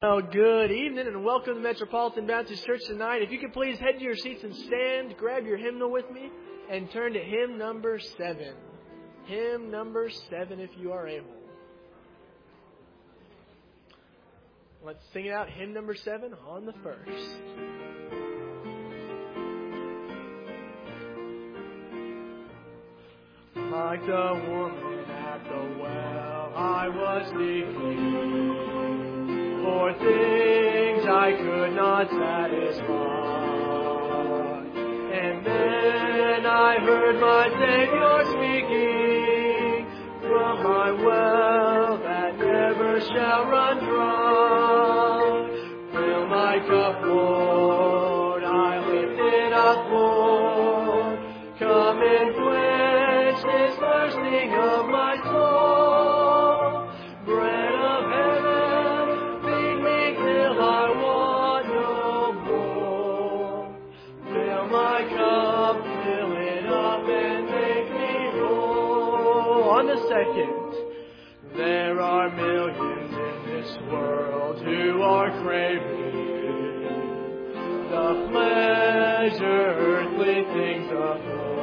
Well, good evening and welcome to Metropolitan Baptist Church tonight. If you could please head to your seats and stand, grab your hymnal with me, and turn to hymn number 7. Hymn number 7 if you are able. Let's sing it out, hymn number 7 on the first. Like the woman at the well, I was seeking for things I could not satisfy. And then I heard my Savior speaking, from my well that never shall run dry. Fill my cup, Lord, I lift it up, Lord. Come and quench this thirsting of my soul. Bread of heaven, feed me till I want no more. Fill my cup, fill it up, and make me whole. On the second, there are millions in this world who are craving the pleasure, earthly things of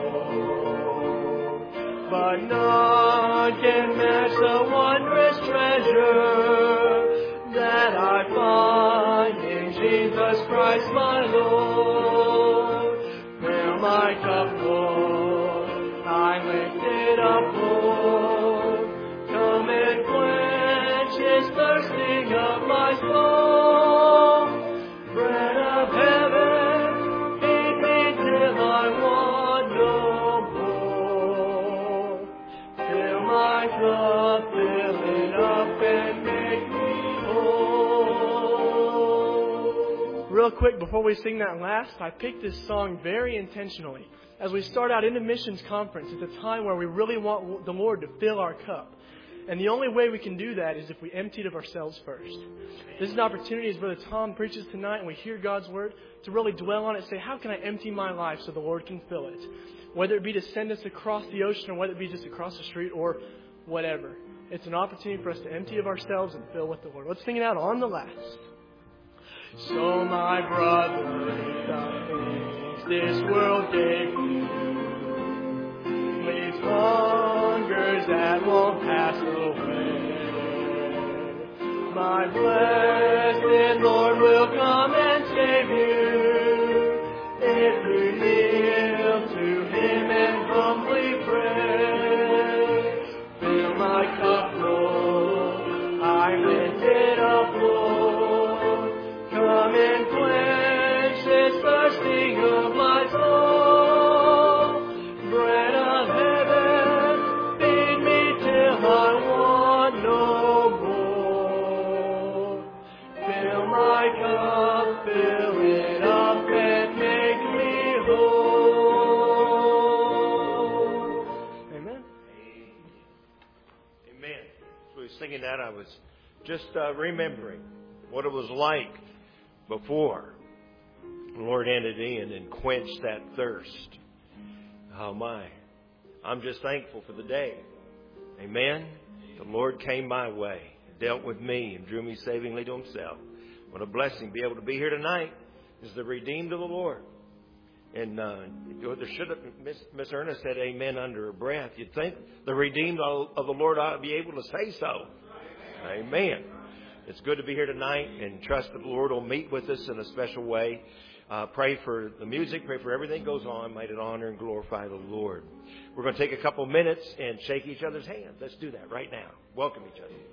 gold. But none can match the wondrous treasure that I find in Jesus Christ my Lord. Fill my cup, Lord, I lift it up, Lord. Come and quench this thirsting of my soul. Bread of heaven, feed me till I want no more. Fill my cup, fill it up, and make me whole. Real quick, before we sing that last, I picked this song very intentionally. As we start out in the missions conference, it's a time where we really want the Lord to fill our cup. And the only way we can do that is if we empty it of ourselves first. This is an opportunity, as Brother Tom preaches tonight, and we hear God's Word, to really dwell on it, say, how can I empty my life so the Lord can fill it? Whether it be to send us across the ocean, or whether it be just across the street, or whatever. It's an opportunity for us to empty of ourselves and fill with the Lord. Let's sing it out on the last. So my brother, the things this world gave you, leaves hungers that won't pass away. My blessed Lord will come and save you if you kneel to Him and humbly pray. Fill my cup, Lord, I lift it up, Lord. Come and quench this thirsting of my soul. Bread of heaven, feed me till I want no more. Fill my cup, fill it up, and make me whole. Amen. Amen. As we were singing that, I was just remembering what it was like before the Lord entered in and quenched that thirst. Oh my. I'm just thankful for the day. Amen. The Lord came my way, dealt with me, and drew me savingly to Himself. What a blessing to be able to be here tonight as the redeemed of the Lord. And there should have, Miss Ernest said amen under her breath. You'd think the redeemed of the Lord ought to be able to say so. Amen. It's good to be here tonight, and trust that the Lord will meet with us in a special way. Pray for the music. Pray for everything that goes on. Might it honor and glorify the Lord. We're going to take a couple minutes and shake each other's hands. Let's do that right now. Welcome each other.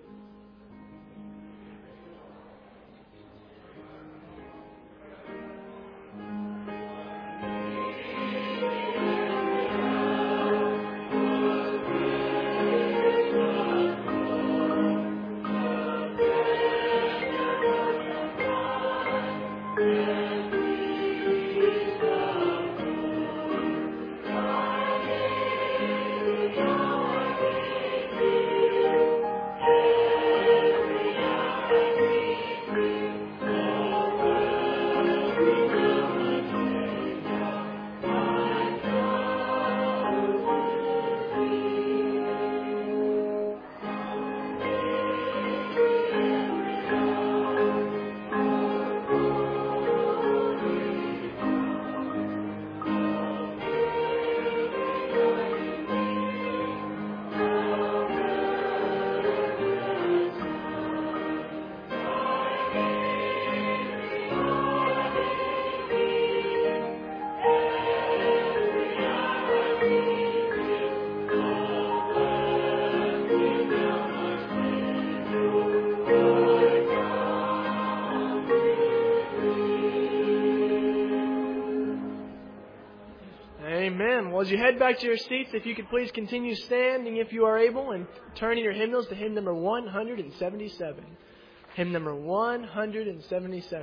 Well, as you head back to your seats, if you could please continue standing if you are able and turning your hymnals to hymn number 177. Hymn number 177.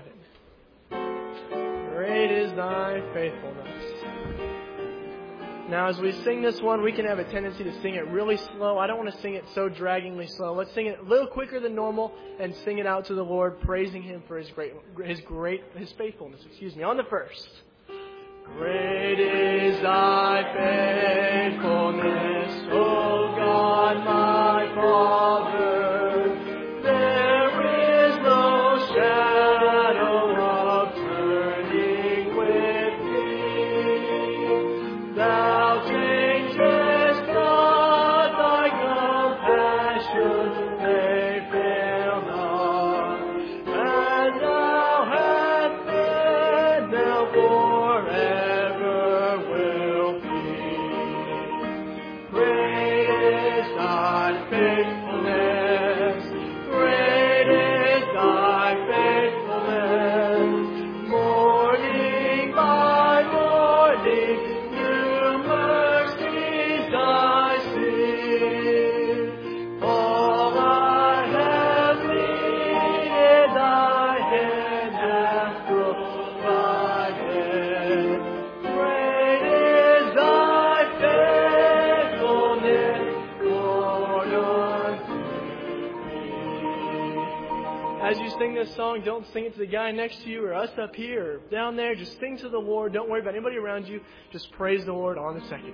Great is thy faithfulness. Now, as we sing this one, we can have a tendency to sing it really slow. I don't want to sing it so draggingly slow. Let's sing it a little quicker than normal and sing it out to the Lord, praising Him for His faithfulness. On the first. Great is thy faithfulness, O God, my Father. There is no shadow of turning with thee. Thou changest not, thy compassion, they fail not. And thou hast been, thou forever will be. Great is thy faithfulness, great is thy faithfulness. Morning by morning, new mercies I see. All I have needed, thy hand hath provided. Great is thy faithfulness, Lord, unto me. As you sing this song, don't sing it to the guy next to you or us up here or down there. Just sing to the Lord. Don't worry about anybody around you. Just praise the Lord on the second.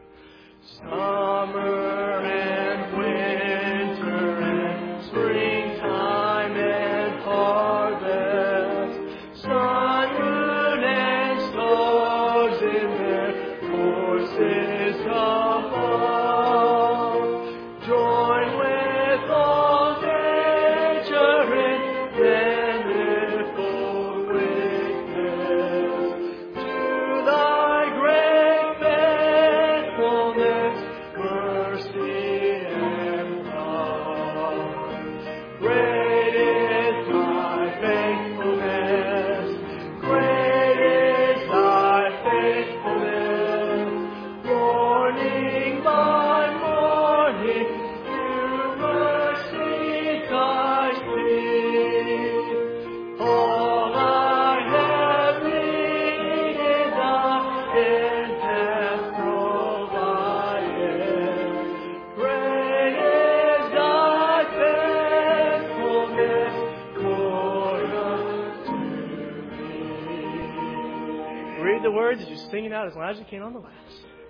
Summer and winter and springtime and harvest, sun, moon, and stars in their courses above, join with all nature in manifold witness to thy great faithfulness, mercy, and love. Great is thy faithfulness, great is thy faithfulness. Morning by morning, new mercies I see. All I have needed, thy hand hath provided. Great is thy faithfulness, Lord, unto me. Read the words as you sing it out as loud as you can on the last.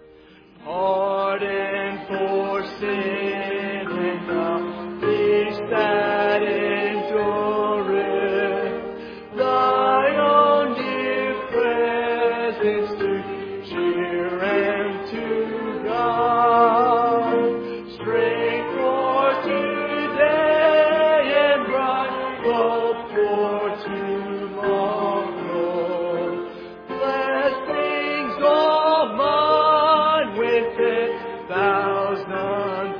Pardon for sin and the peace that endureth, thy own dear presence to cheer and to guide, strength for today and bright hope for tomorrow. Blessings all mine with 10,000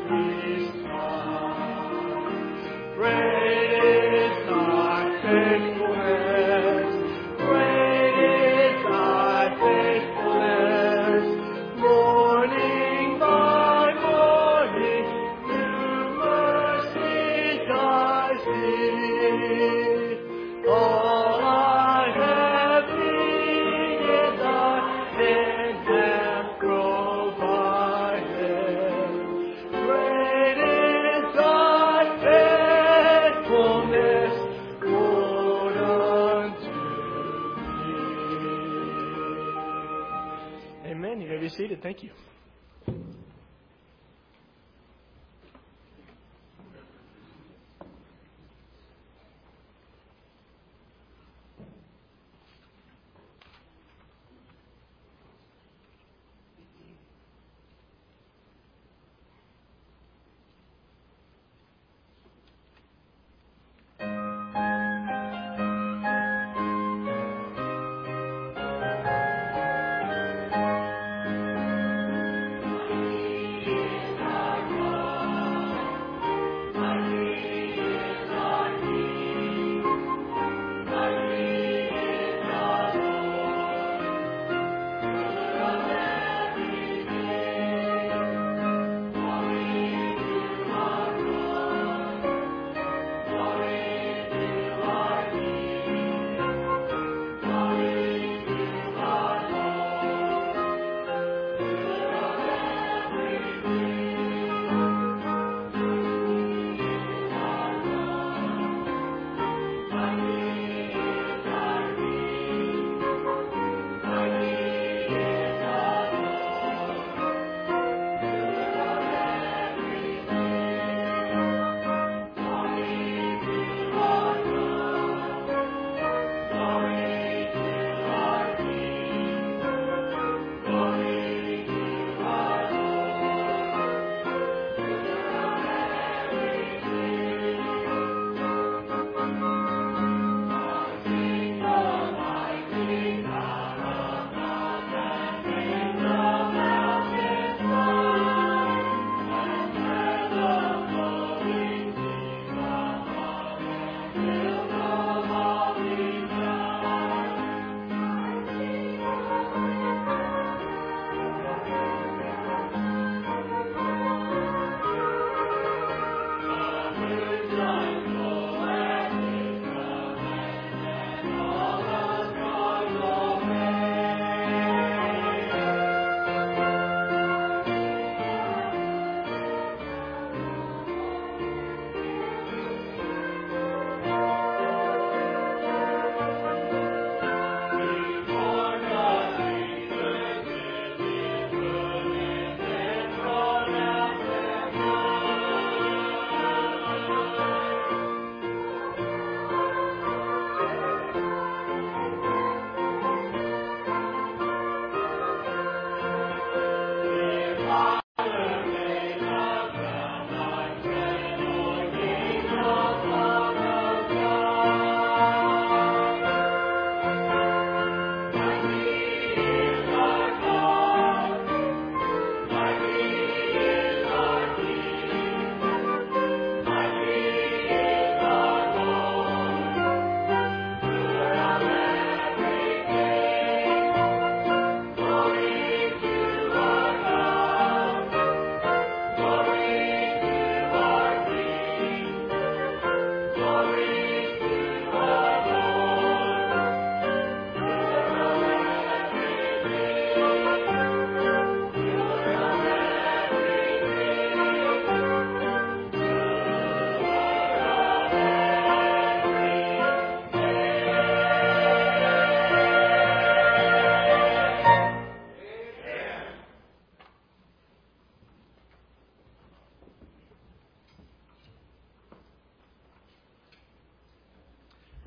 beside. Great is thy faithfulness, great is thy faithfulness. Morning by morning, new mercies I see. All I have needed, thy hand hath provided. Great is thy faithfulness, Lord, unto me. Amen. You may be seated. Thank you.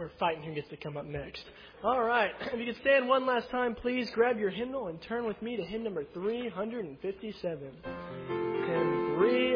We're fighting who gets to come up next. All right. If you could stand one last time, please grab your hymnal and turn with me to hymn number 357. Hymn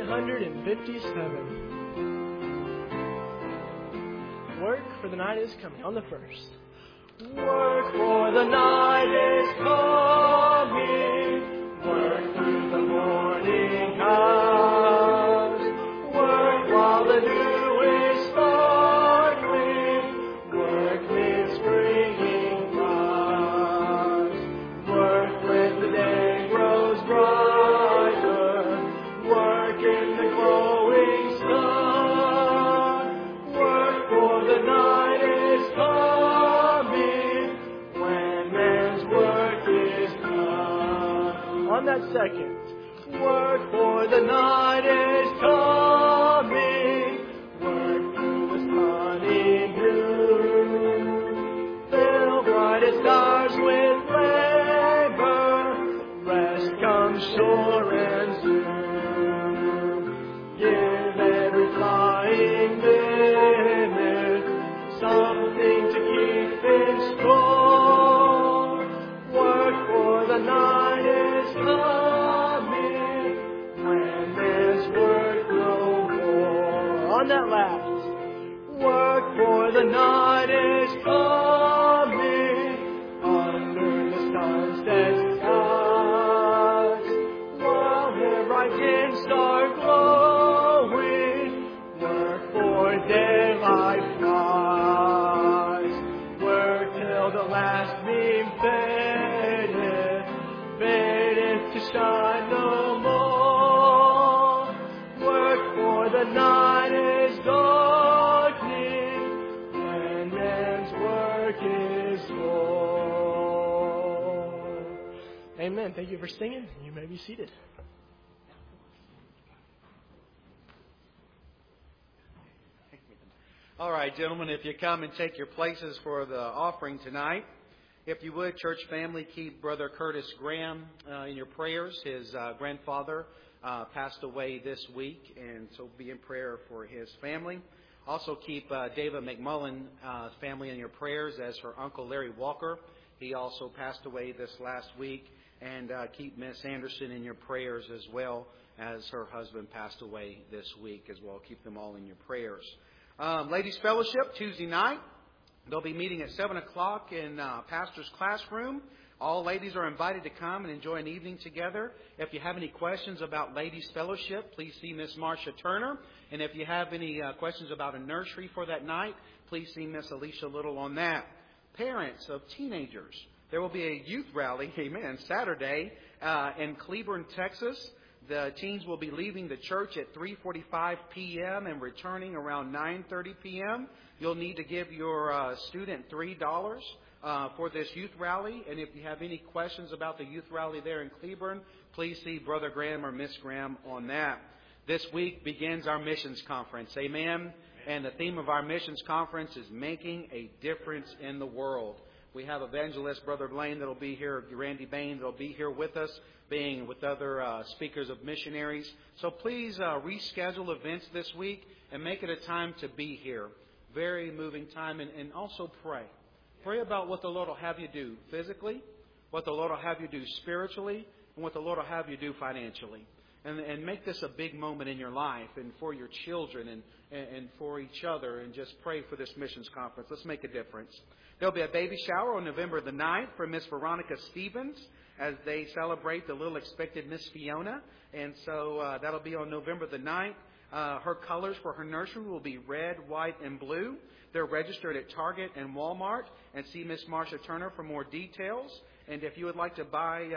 357. Work for the night is coming on the first. Work for the night is coming. Work through the morning hours. Work while the dew is sparkling. Work with springing flowers. Work when the day grows brighter. Work in the glowing sun. Work for the night is coming. When man's work is done. On that second. Work for the night is coming. Work through the sunny blue. Fill brightest stars with labor. Rest comes sure and soon. Give every flying minute something to keep in store. Work for the night is coming. When there's work no more. On that last. Work for the night is coming. Under the sunset skies. While their bright ends start glowing. Work for daylight flies. Work till the last beam fadeth. Fadeth to shine no more. Work for the night is darkening. When man's work is for. Amen. Thank you for singing. You may be seated. All right, gentlemen, if you come and take your places for the offering tonight. If you would, church family, keep Brother Curtis Graham in your prayers. His grandfather passed away this week, and so be in prayer for his family. Also keep David McMullen family in your prayers, as her uncle Larry Walker. He also passed away this last week. And keep Miss Anderson in your prayers, as well as her husband passed away this week as well. Keep them all in your prayers. Ladies Fellowship, Tuesday night. They'll be meeting at 7 o'clock in Pastor's Classroom. All ladies are invited to come and enjoy an evening together. If you have any questions about Ladies Fellowship, please see Miss Marcia Turner. And if you have any questions about a nursery for that night, please see Miss Alicia Little on that. Parents of teenagers, there will be a youth rally, amen, Saturday in Cleburne, Texas. The teens will be leaving the church at 3:45 p.m. and returning around 9:30 p.m. You'll need to give your student $3 for this youth rally. And if you have any questions about the youth rally there in Cleburne, please see Brother Graham or Miss Graham on that. This week begins our missions conference. Amen. And the theme of our missions conference is making a difference in the world. We have evangelist Brother Blaine that will be here, Randy Bain that will be here with us, being with other speakers of missionaries. So please reschedule events this week and make it a time to be here. Very moving time. And also pray. Pray about what the Lord will have you do physically, what the Lord will have you do spiritually, and what the Lord will have you do financially. And make this a big moment in your life and for your children and for each other. And just pray for this missions conference. Let's make a difference. There'll be a baby shower on November the 9th for Miss Veronica Stevens as they celebrate the little expected Miss Fiona. And so that'll be on November the 9th. Her colors for her nursery will be red, white, and blue. They're registered at Target and Walmart. And see Miss Marcia Turner for more details. And if you would like to buy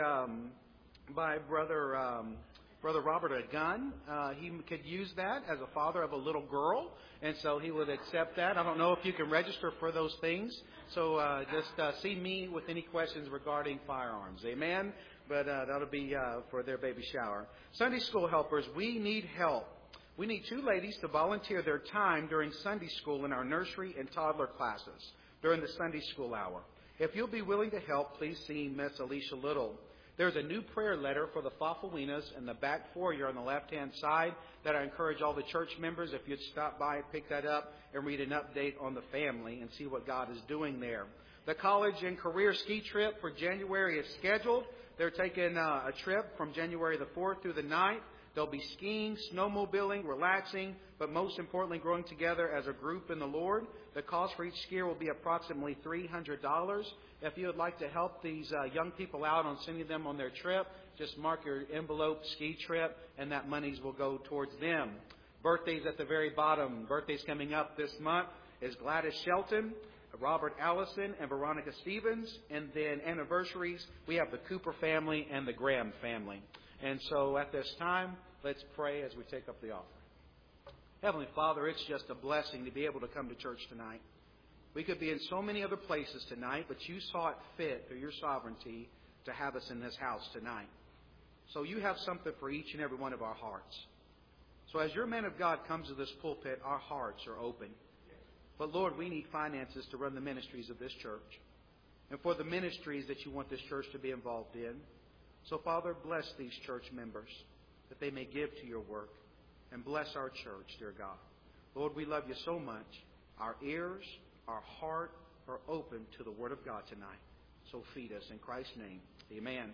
Brother Robert a gun, he could use that as a father of a little girl. And so he would accept that. I don't know if you can register for those things. So just see me with any questions regarding firearms. Amen. But that'll be for their baby shower. Sunday school helpers, we need help. We need 2 ladies to volunteer their time during Sunday school in our nursery and toddler classes during the Sunday school hour. If you'll be willing to help, please see Miss Alicia Little. There's a new prayer letter for the Fafawinas in the back foyer on the left-hand side that I encourage all the church members, if you'd stop by, pick that up, and read an update on the family and see what God is doing there. The college and career ski trip for January is scheduled. They're taking a trip from January the 4th through the 9th. They'll be skiing, snowmobiling, relaxing, but most importantly, growing together as a group in the Lord. The cost for each skier will be approximately $300. If you would like to help these young people out on sending them on their trip, just mark your envelope ski trip, and that monies will go towards them. Birthdays at the very bottom. Birthdays coming up this month is Gladys Shelton, Robert Allison, and Veronica Stevens. And then anniversaries, we have the Cooper family and the Graham family. And so at this time, let's pray as we take up the offering. Heavenly Father, it's just a blessing to be able to come to church tonight. We could be in so many other places tonight, but you saw it fit through your sovereignty to have us in this house tonight. So you have something for each and every one of our hearts. So as your man of God comes to this pulpit, our hearts are open. But Lord, we need finances to run the ministries of this church and for the ministries that you want this church to be involved in. So Father, bless these church members that they may give to your work, and bless our church, dear God. Lord, we love you so much. Our ears, our heart are open to the Word of God tonight. So feed us in Christ's name. Amen.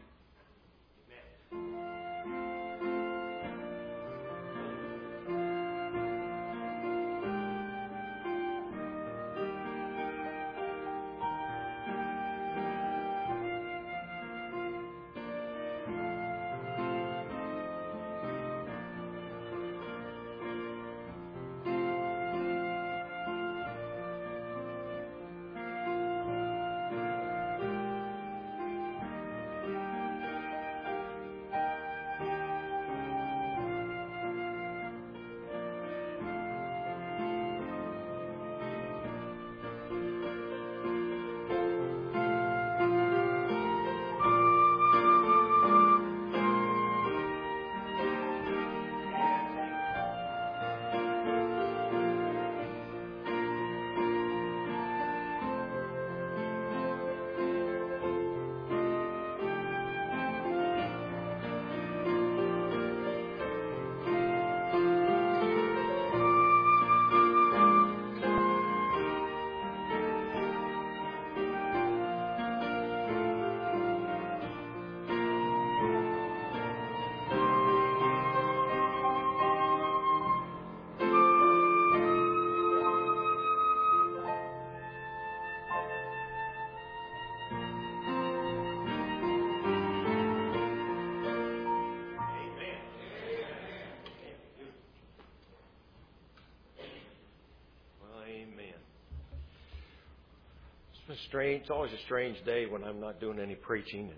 Amen. Strange. It's always a strange day when I'm not doing any preaching.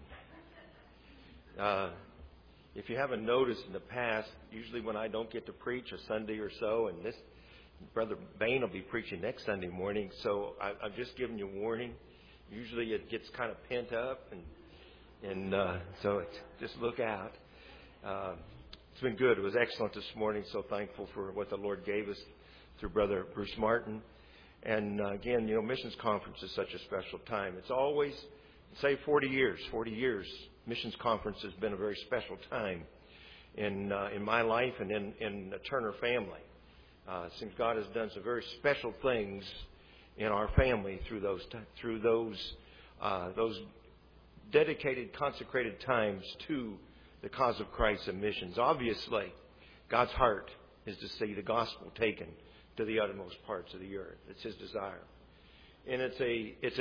If you haven't noticed in the past, usually when I don't get to preach a Sunday or so, and this Brother Bain will be preaching next Sunday morning, so I've just given you warning. Usually it gets kind of pent up, and so just look out. It's been good. It was excellent this morning. So thankful for what the Lord gave us through Brother Bruce Martin. And again, missions conference is such a special time. It's always, say 40 years, missions conference has been a very special time in my life and in the Turner family. It seems God has done some very special things in our family through those dedicated, consecrated times to the cause of Christ and missions. Obviously, God's heart is to see the gospel taken to the uttermost parts of the earth. It's His desire, and it's a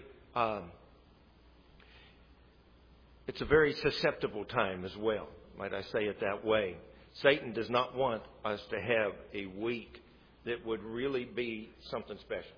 very susceptible time as well. Might I say it that way? Satan does not want us to have a week that would really be something special.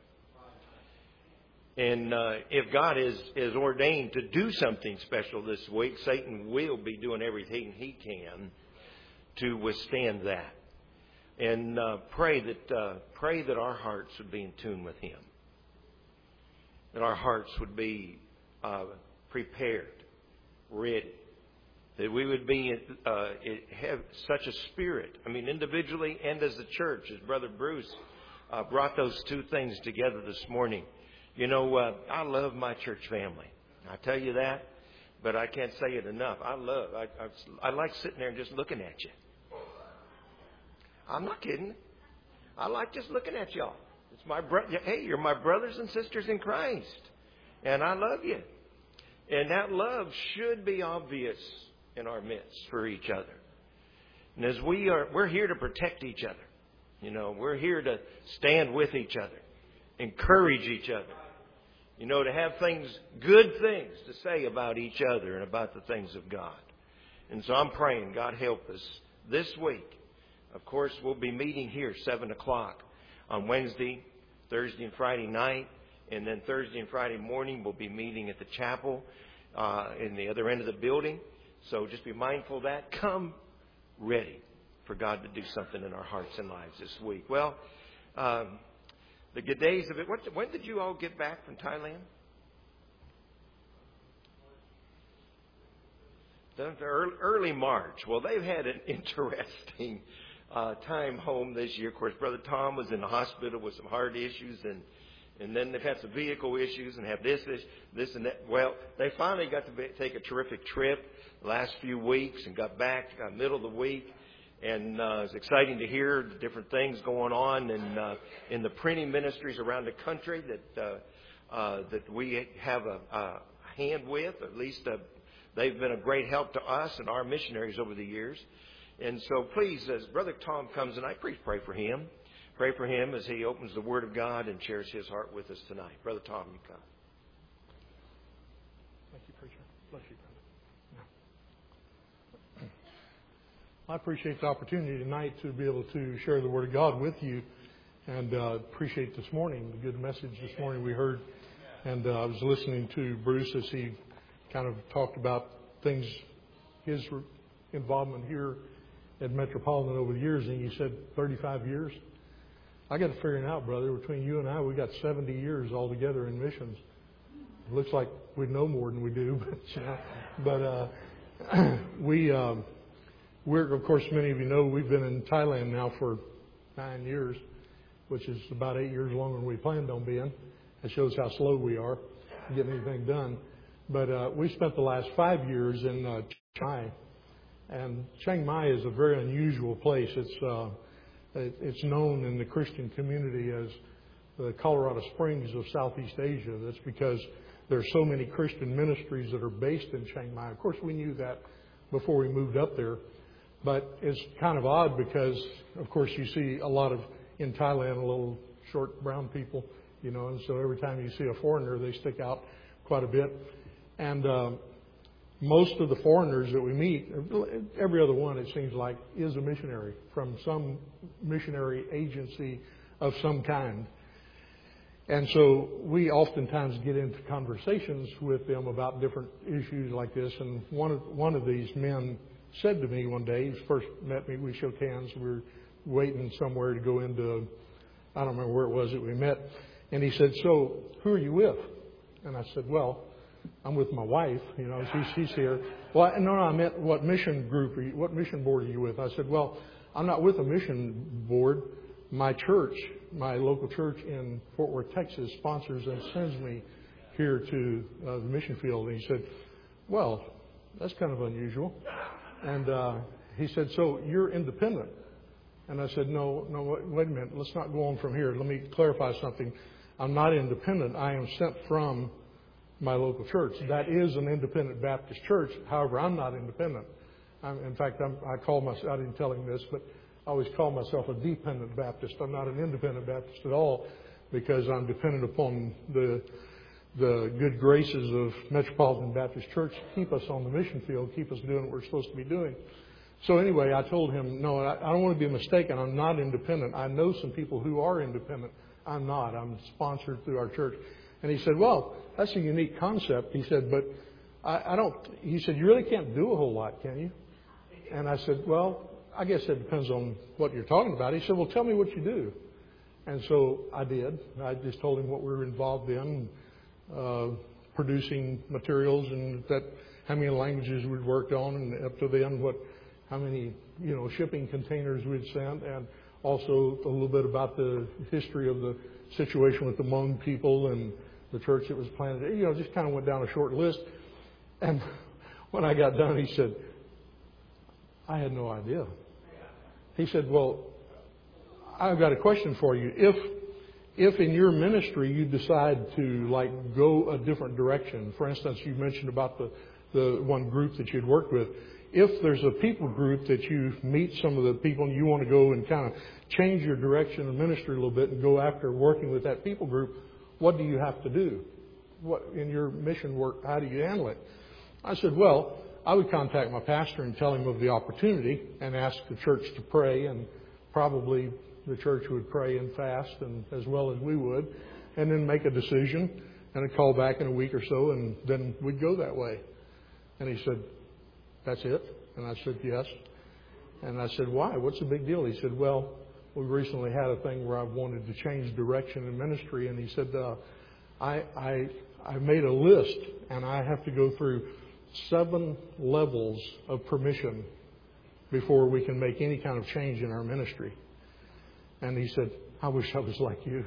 And if God is ordained to do something special this week, Satan will be doing everything he can to withstand that. And pray that our hearts would be in tune with Him. That our hearts would be prepared, ready. That we would be have such a spirit. I mean, individually and as a church, as Brother Bruce brought those two things together this morning. I love my church family. I tell you that. but I can't say it enough. I like sitting there and just looking at you. I'm not kidding. I like just looking at y'all. It's my hey, you're my brothers and sisters in Christ, and I love you. And that love should be obvious in our midst for each other. And as we're here to protect each other. You know, we're here to stand with each other, encourage each other. You know, to have good things to say about each other and about the things of God. And so I'm praying, God help us this week. Of course, we'll be meeting here 7 o'clock on Wednesday, Thursday and Friday night. And then Thursday and Friday morning, we'll be meeting at the chapel in the other end of the building. So just be mindful of that. Come ready for God to do something in our hearts and lives this week. Well, the good days of it. When did you all get back from Thailand? Early March. Well, they've had an interesting time home this year. Of course, Brother Tom was in the hospital with some heart issues, and then they've had some vehicle issues and have this and that. Well, they finally got to take a terrific trip the last few weeks and got back middle of the week. And it's exciting to hear the different things going on in the printing ministries around the country that we have a hand with. At least they've been a great help to us and our missionaries over the years. And so please, as Brother Tom comes tonight, please pray for him. Pray for him as he opens the Word of God and shares his heart with us tonight. Brother Tom, you come. Thank you, preacher. Bless you, brother. I appreciate the opportunity tonight to be able to share the Word of God with you, and appreciate this morning, the good message this morning we heard. And I was listening to Bruce as he kind of talked about things, his involvement here at Metropolitan over the years, and you said 35 years. I got to figure it out, brother. Between you and I, we got 70 years altogether in missions. It looks like we know more than we do, we're, of course, many of you know, we've been in Thailand now for 9 years, which is about 8 years longer than we planned on being. That shows how slow we are getting anything done. But we spent the last 5 years in Chiang Mai. And Chiang Mai is a very unusual place. It's known in the Christian community as the Colorado Springs of Southeast Asia. That's because there are so many Christian ministries that are based in Chiang Mai. Of course, we knew that before we moved up there. But it's kind of odd because, of course, you see a lot of, in Thailand, a little short brown people, you know, and so every time you see a foreigner, they stick out quite a bit. And most of the foreigners that we meet, every other one, it seems like, is a missionary from some missionary agency of some kind. And so we oftentimes get into conversations with them about different issues like this. And one of these men said to me one day, he first met me, we shook hands, we were waiting somewhere to go into, I don't remember where it was that we met. And he said, "So, who are you with?" And I said, "Well, I'm with my wife, you know, she's here." "Well, no, I meant what mission group are you, what mission board are you with?" I said, "Well, I'm not with a mission board. My church, my local church in Fort Worth, Texas, sponsors and sends me here to the mission field." And he said, "Well, that's kind of unusual." And he said, "So you're independent?" And I said, No, wait a minute. Let's not go on from here. Let me clarify something. I'm not independent. I am sent from my local church. That is an independent Baptist church. However, I'm not independent. In fact, I call myself, I didn't tell him this, but I always call myself a dependent Baptist. I'm not an independent Baptist at all because I'm dependent upon the good graces of Metropolitan Baptist Church to keep us on the mission field, keep us doing what we're supposed to be doing. So anyway, I told him, no, I don't want to be mistaken. I'm not independent. I know some people who are independent. I'm not. I'm sponsored through our church. And he said, "Well, that's a unique concept." He said, "But I don't," he said, "You really can't do a whole lot, can you?" And I said, "Well, I guess it depends on what you're talking about." He said, "Well, tell me what you do." And so I did. I just told him what we were involved in, producing materials and how many languages we'd worked on, and up to then how many shipping containers we'd sent, and also a little bit about the history of the situation with the Hmong people and the church that was planted. Just kind of went down a short list. And when I got done, he said, I had no idea. He said, well, I've got a question for you. If in your ministry you decide to go a different direction, for instance, you mentioned about the one group that you'd worked with. If there's a people group that you meet some of the people and you want to go and kind of change your direction of ministry a little bit and go after working with that people group, what do you have to do? What in your mission work, how do you handle it? I said, well, I would contact my pastor and tell him of the opportunity and ask the church to pray, and probably the church would pray and fast and as well as we would, and then make a decision and a call back in a week or so, and then we'd go that way. And he said, that's it? And I said, yes. And I said, why? What's the big deal? He said, well, we recently had a thing where I wanted to change direction in ministry. And he said, I made a list, and I have to go through 7 levels of permission before we can make any kind of change in our ministry. And he said, I wish I was like you.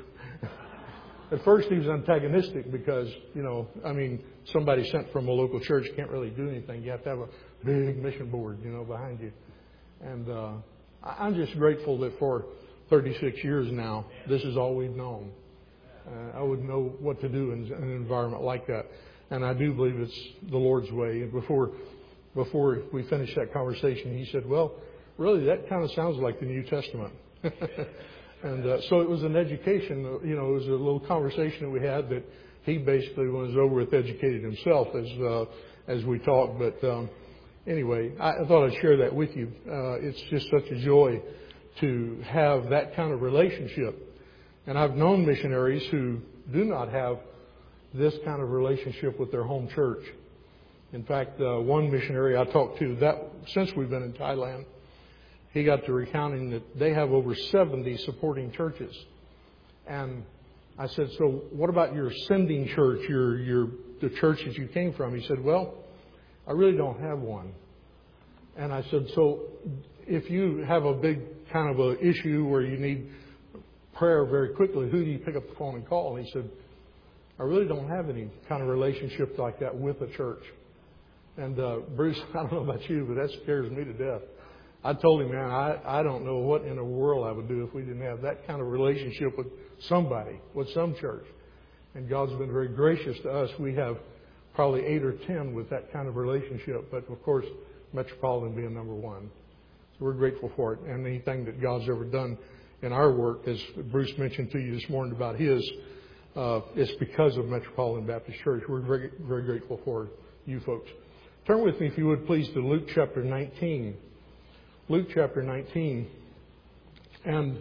At first he was antagonistic because, somebody sent from a local church can't really do anything. You have to have a big mission board, behind you. And I'm just grateful that for 36 years now, this is all we've known. I wouldn't know what to do in an environment like that. And I do believe it's the Lord's way. And before we finished that conversation, he said, well, really, that kind of sounds like the New Testament. And so it was an education, it was a little conversation that we had that he basically, when it was over with, educated himself as we talked. But anyway, I thought I'd share that with you. It's just such a joy to have that kind of relationship. And I've known missionaries who do not have this kind of relationship with their home church. In fact, one missionary I talked to, since we've been in Thailand, he got to recounting that they have over 70 supporting churches. And I said, so what about your sending church, the church that you came from? He said, well, I really don't have one. And I said, so if you have a big kind of a issue where you need prayer very quickly, who do you pick up the phone and call? And he said, I really don't have any kind of relationship like that with a church. And Bruce, I don't know about you, but that scares me to death. I told him, man, I don't know what in the world I would do if we didn't have that kind of relationship with somebody, with some church. And God's been very gracious to us. We have probably 8 or 10 with that kind of relationship. But, of course, Metropolitan being number one. So we're grateful for it. And anything that God's ever done in our work, as Bruce mentioned to you this morning about his, it's because of Metropolitan Baptist Church. We're very, very grateful for you folks. Turn with me, if you would, please, to Luke chapter 19. Luke chapter 19. And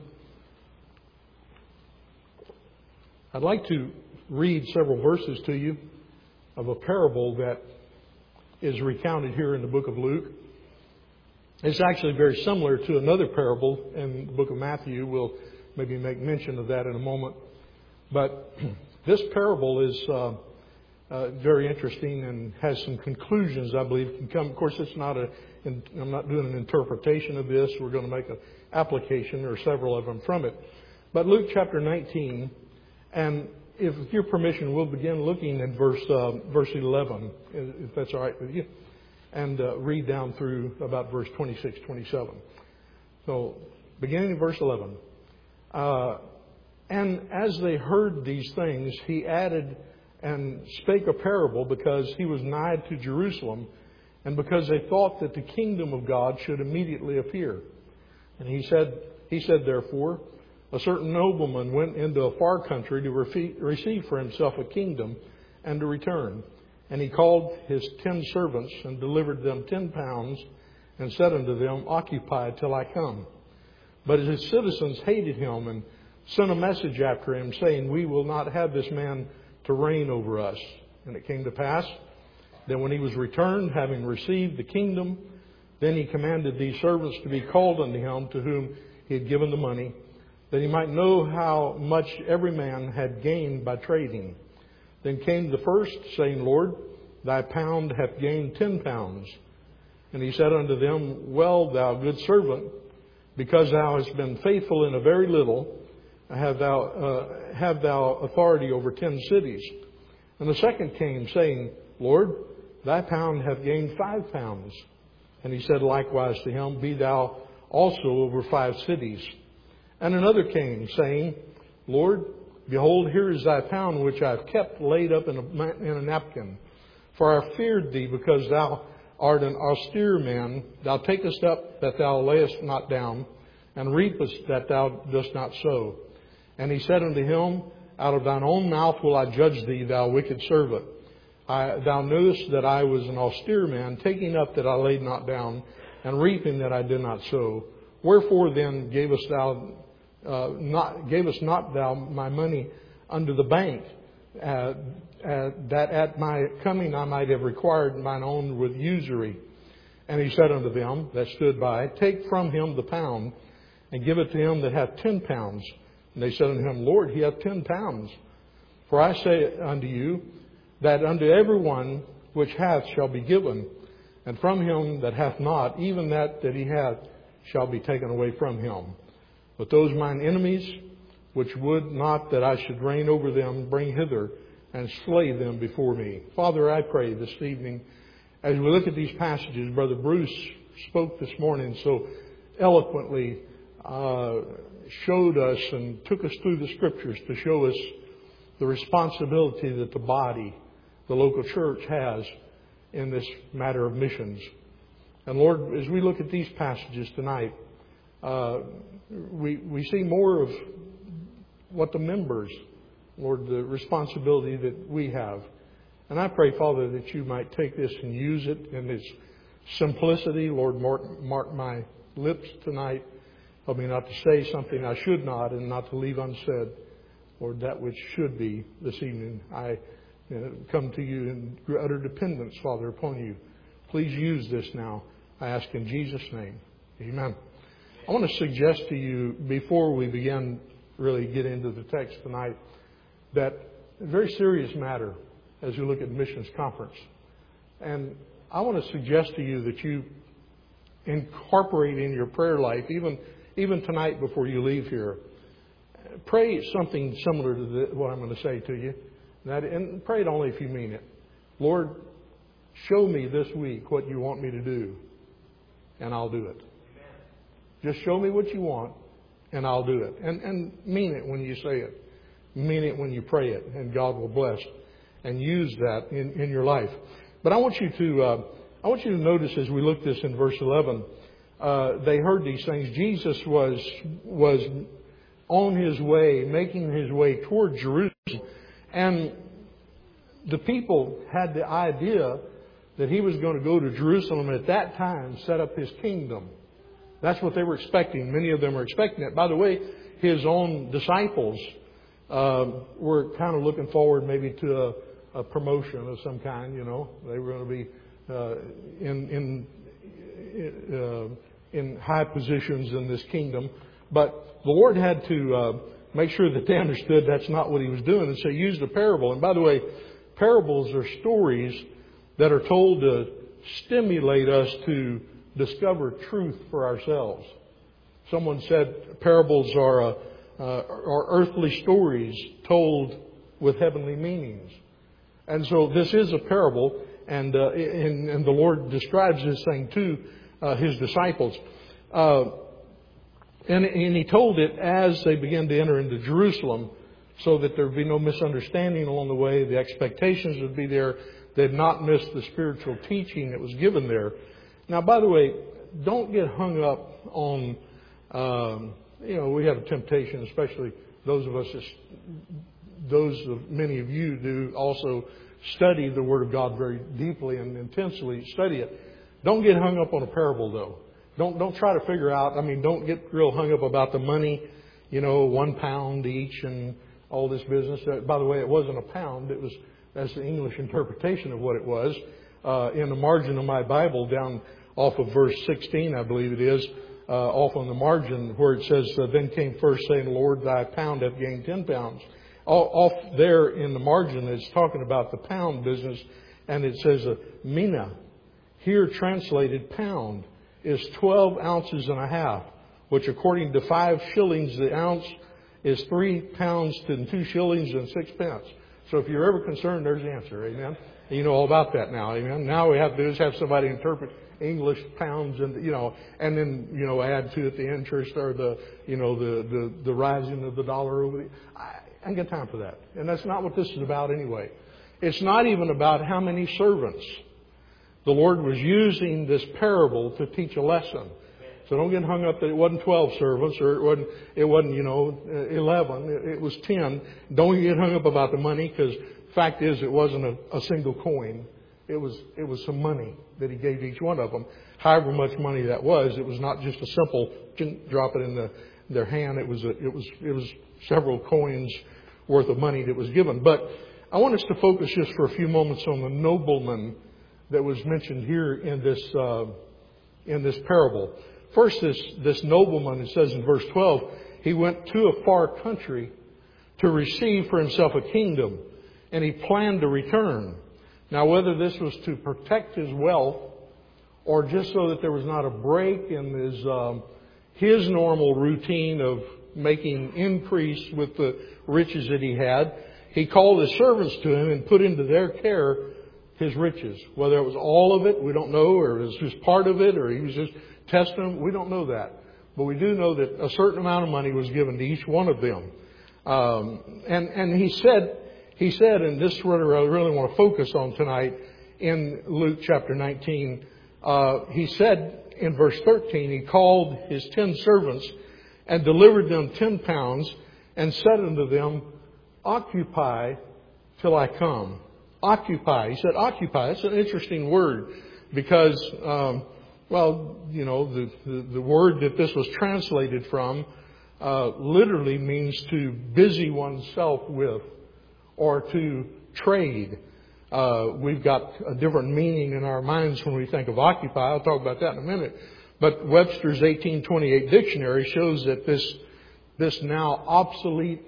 I'd like to read several verses to you of a parable that is recounted here in the book of Luke. It's actually very similar to another parable in the book of Matthew. We'll maybe make mention of that in a moment. But this parable is very interesting and has some conclusions, I believe, can come. Of course, I'm not doing an interpretation of this. We're going to make an application or several of them from it. But Luke chapter 19, and if with your permission, we'll begin looking at verse 11, if that's all right with you, and read down through about verse 26, 27. So, beginning in verse 11. And as they heard these things, he added and spake a parable, because he was nigh to Jerusalem, and because they thought that the kingdom of God should immediately appear. And he said, therefore, a certain nobleman went into a far country to receive for himself a kingdom and to return. And he called his 10 servants and delivered them 10 pounds and said unto them, Occupy till I come. But his citizens hated him and sent a message after him, saying, We will not have this man to reign over us. And it came to pass that when he was returned, having received the kingdom, then he commanded these servants to be called unto him, to whom he had given the money, that he might know how much every man had gained by trading. Then came the first, saying, Lord, thy pound hath gained 10 pounds. And he said unto them, Well, thou good servant, because thou hast been faithful in a very little, have thou authority over 10 cities. And the second came, saying, Lord, thy pound hath gained 5 pounds. And he said likewise to him, be thou also over 5 cities. And another came, saying, Lord, behold, here is thy pound which I have kept laid up in a napkin. For I feared thee, because thou art an austere man. Thou takest up that thou layest not down, and reapest that thou dost not sow. And he said unto him, out of thine own mouth will I judge thee, thou wicked servant. Thou knewest that I was an austere man, taking up that I laid not down, and reaping that I did not sow. Wherefore then gavest not thou my money unto the bank, that at my coming I might have required mine own with usury? And he said unto them that stood by, take from him the pound, and give it to him that hath 10 pounds. And they said unto him, Lord, he hath 10 pounds. For I say unto you, that unto every one which hath shall be given, and from him that hath not, even that he hath shall be taken away from him. But those mine enemies, which would not that I should reign over them, bring hither, and slay them before me. Father, I pray this evening, as we look at these passages, Brother Bruce spoke this morning so eloquently, showed us and took us through the Scriptures to show us the responsibility that the body, the local church, has in this matter of missions. And Lord, as we look at these passages tonight, we see more of what the members, Lord, the responsibility that we have. And I pray, Father, that you might take this and use it in its simplicity. Lord, mark my lips tonight. Help me not to say something I should not, and not to leave unsaid, Lord, that which should be this evening. I come to you in utter dependence, Father, upon you. Please use this now. I ask in Jesus' name. Amen. I want to suggest to you, before we begin really get into the text tonight, that a very serious matter as you look at missions conference. And I want to suggest to you that you incorporate in your prayer life, even tonight before you leave here, pray something similar to what I'm going to say to you. And pray it only if you mean it. Lord, show me this week what you want me to do, and I'll do it. Just show me what you want, and I'll do it. And mean it when you say it. Mean it when you pray it, and God will bless and use that in your life. But I want you to notice as we look this in verse 11, they heard these things. Jesus was on his way, making his way toward Jerusalem. And the people had the idea that he was going to go to Jerusalem and at that time set up his kingdom. That's what they were expecting. Many of them were expecting it. By the way, his own disciples were kind of looking forward maybe to a promotion of some kind. You know, they were going to be in high positions in this kingdom. But the Lord had to make sure that they understood that's not what he was doing. And so he used a parable. And by the way, parables are stories that are told to stimulate us to discover truth for ourselves. Someone said parables are earthly stories told with heavenly meanings. And so this is a parable, and the Lord describes this thing to his disciples. And he told it as they began to enter into Jerusalem, so that there would be no misunderstanding along the way. The expectations would be there. They'd not miss the spiritual teaching that was given there. Now, by the way, don't get hung up on, we have a temptation, especially those of us, many of you do also study the Word of God very deeply and intensely study it. Don't get hung up on a parable, though. Don't try to figure out, don't get real hung up about the money, 1 pound each and all this business. By the way, it wasn't a pound. That's the English interpretation of what it was. In the margin of my Bible, down off of verse 16, I believe it is, off on the margin where it says, then came first saying, Lord, thy pound hath gained 10 pounds. Off there in the margin, it's talking about the pound business, and it says mina. Here translated pound is 12 ounces and a half, which according to 5 shillings the ounce is 3 pounds and 2 shillings and 6 pence. So if you're ever concerned, there's the answer. Amen. You know all about that now. Amen. Now we have to do is have somebody interpret English pounds and and then add to it the interest or the rising of the dollar over. I ain't got time for that, and that's not what this is about anyway. It's not even about how many servants. The Lord was using this parable to teach a lesson. So don't get hung up that it wasn't 12 servants or it wasn't 11. It was 10. Don't get hung up about the money, because the fact is it wasn't a single coin. It was some money that He gave each one of them. However much money that was, it was not just a simple drop it in their hand. It was several coins worth of money that was given. But I want us to focus just for a few moments on the nobleman that was mentioned here in this parable. First, this nobleman, it says in verse 12, he went to a far country to receive for himself a kingdom, and he planned to return. Now, whether this was to protect his wealth or just so that there was not a break in his normal routine of making increase with the riches that he had, he called his servants to him and put into their care his riches. Whether it was all of it, we don't know, or it was just part of it, or he was just testing them, we don't know that. But we do know that a certain amount of money was given to each one of them. And he said, and this is what I really want to focus on tonight in Luke chapter 19, he said in verse 13, he called his 10 servants and delivered them 10 pounds and said unto them, occupy till I come. Occupy. He said occupy. That's an interesting word because, the word that this was translated from literally means to busy oneself with or to trade. We've got a different meaning in our minds when we think of occupy. I'll talk about that in a minute. But Webster's 1828 dictionary shows that this now obsolete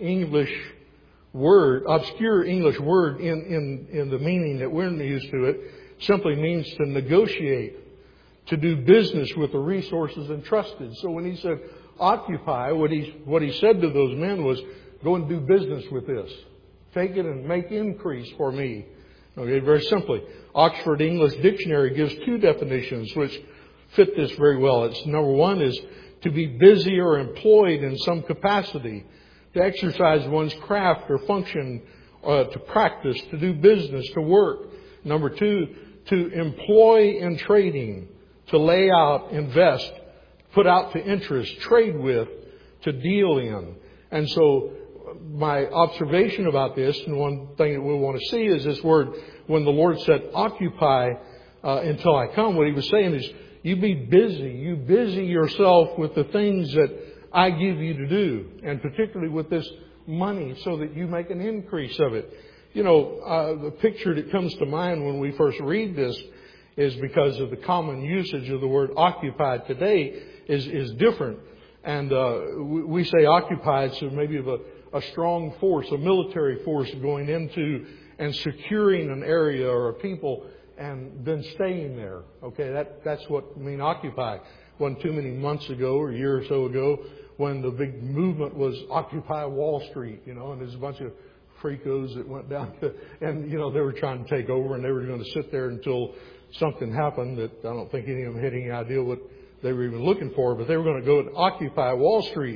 obscure English word in the meaning that we're used to it, simply means to negotiate, to do business with the resources entrusted. So when he said occupy, what he said to those men was, go and do business with this. Take it and make increase for me. Okay, very simply. Oxford English Dictionary gives two definitions which fit this very well. It's number one is to be busy or employed in some capacity, to exercise one's craft or function, to practice, to do business, to work. Number two, to employ in trading, to lay out, invest, put out to interest, trade with, to deal in. And so my observation about this, and one thing that we want to see is this word, when the Lord said, occupy until I come, what He was saying is, you be busy. You busy yourself with the things that I give you to do, and particularly with this money so that you make an increase of it. The picture that comes to mind when we first read this is because of the common usage of the word occupy today is different. And we say occupied, so maybe of a strong force, a military force going into and securing an area or a people and then staying there. Okay, that's what I mean occupy. Wasn't too many months ago or a year or so ago when the big movement was Occupy Wall Street, and there's a bunch of freakos that went down to, and, they were trying to take over and they were going to sit there until something happened that I don't think any of them had any idea what they were even looking for, but they were going to go and occupy Wall Street.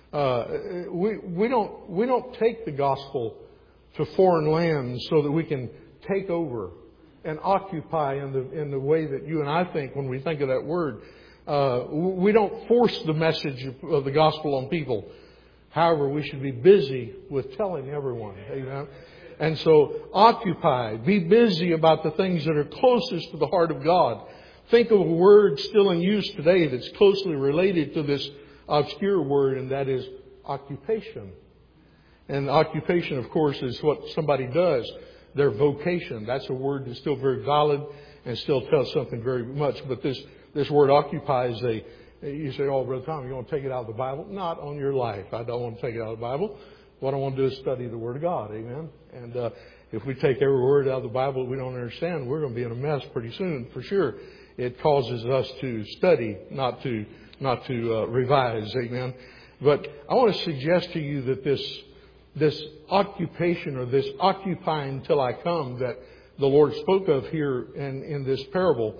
We don't take the gospel to foreign lands so that we can take over and occupy in the way that you and I think when we think of that word. We don't force the message of the gospel on people. However, we should be busy with telling everyone. Amen. And so, occupy. Be busy about the things that are closest to the heart of God. Think of a word still in use today that's closely related to this obscure word, and that is occupation. And occupation, of course, is what somebody does. Their vocation. That's a word that's still very valid and still tells something very much. But this word occupy is you say, oh, Brother Tom, you want to take it out of the Bible? Not on your life. I don't want to take it out of the Bible. What I want to do is study the Word of God. Amen. And if we take every word out of the Bible that we don't understand, we're going to be in a mess pretty soon, for sure. It causes us to study, not to revise. Amen. But I want to suggest to you that this occupation or this occupying till I come the Lord spoke of here in this parable.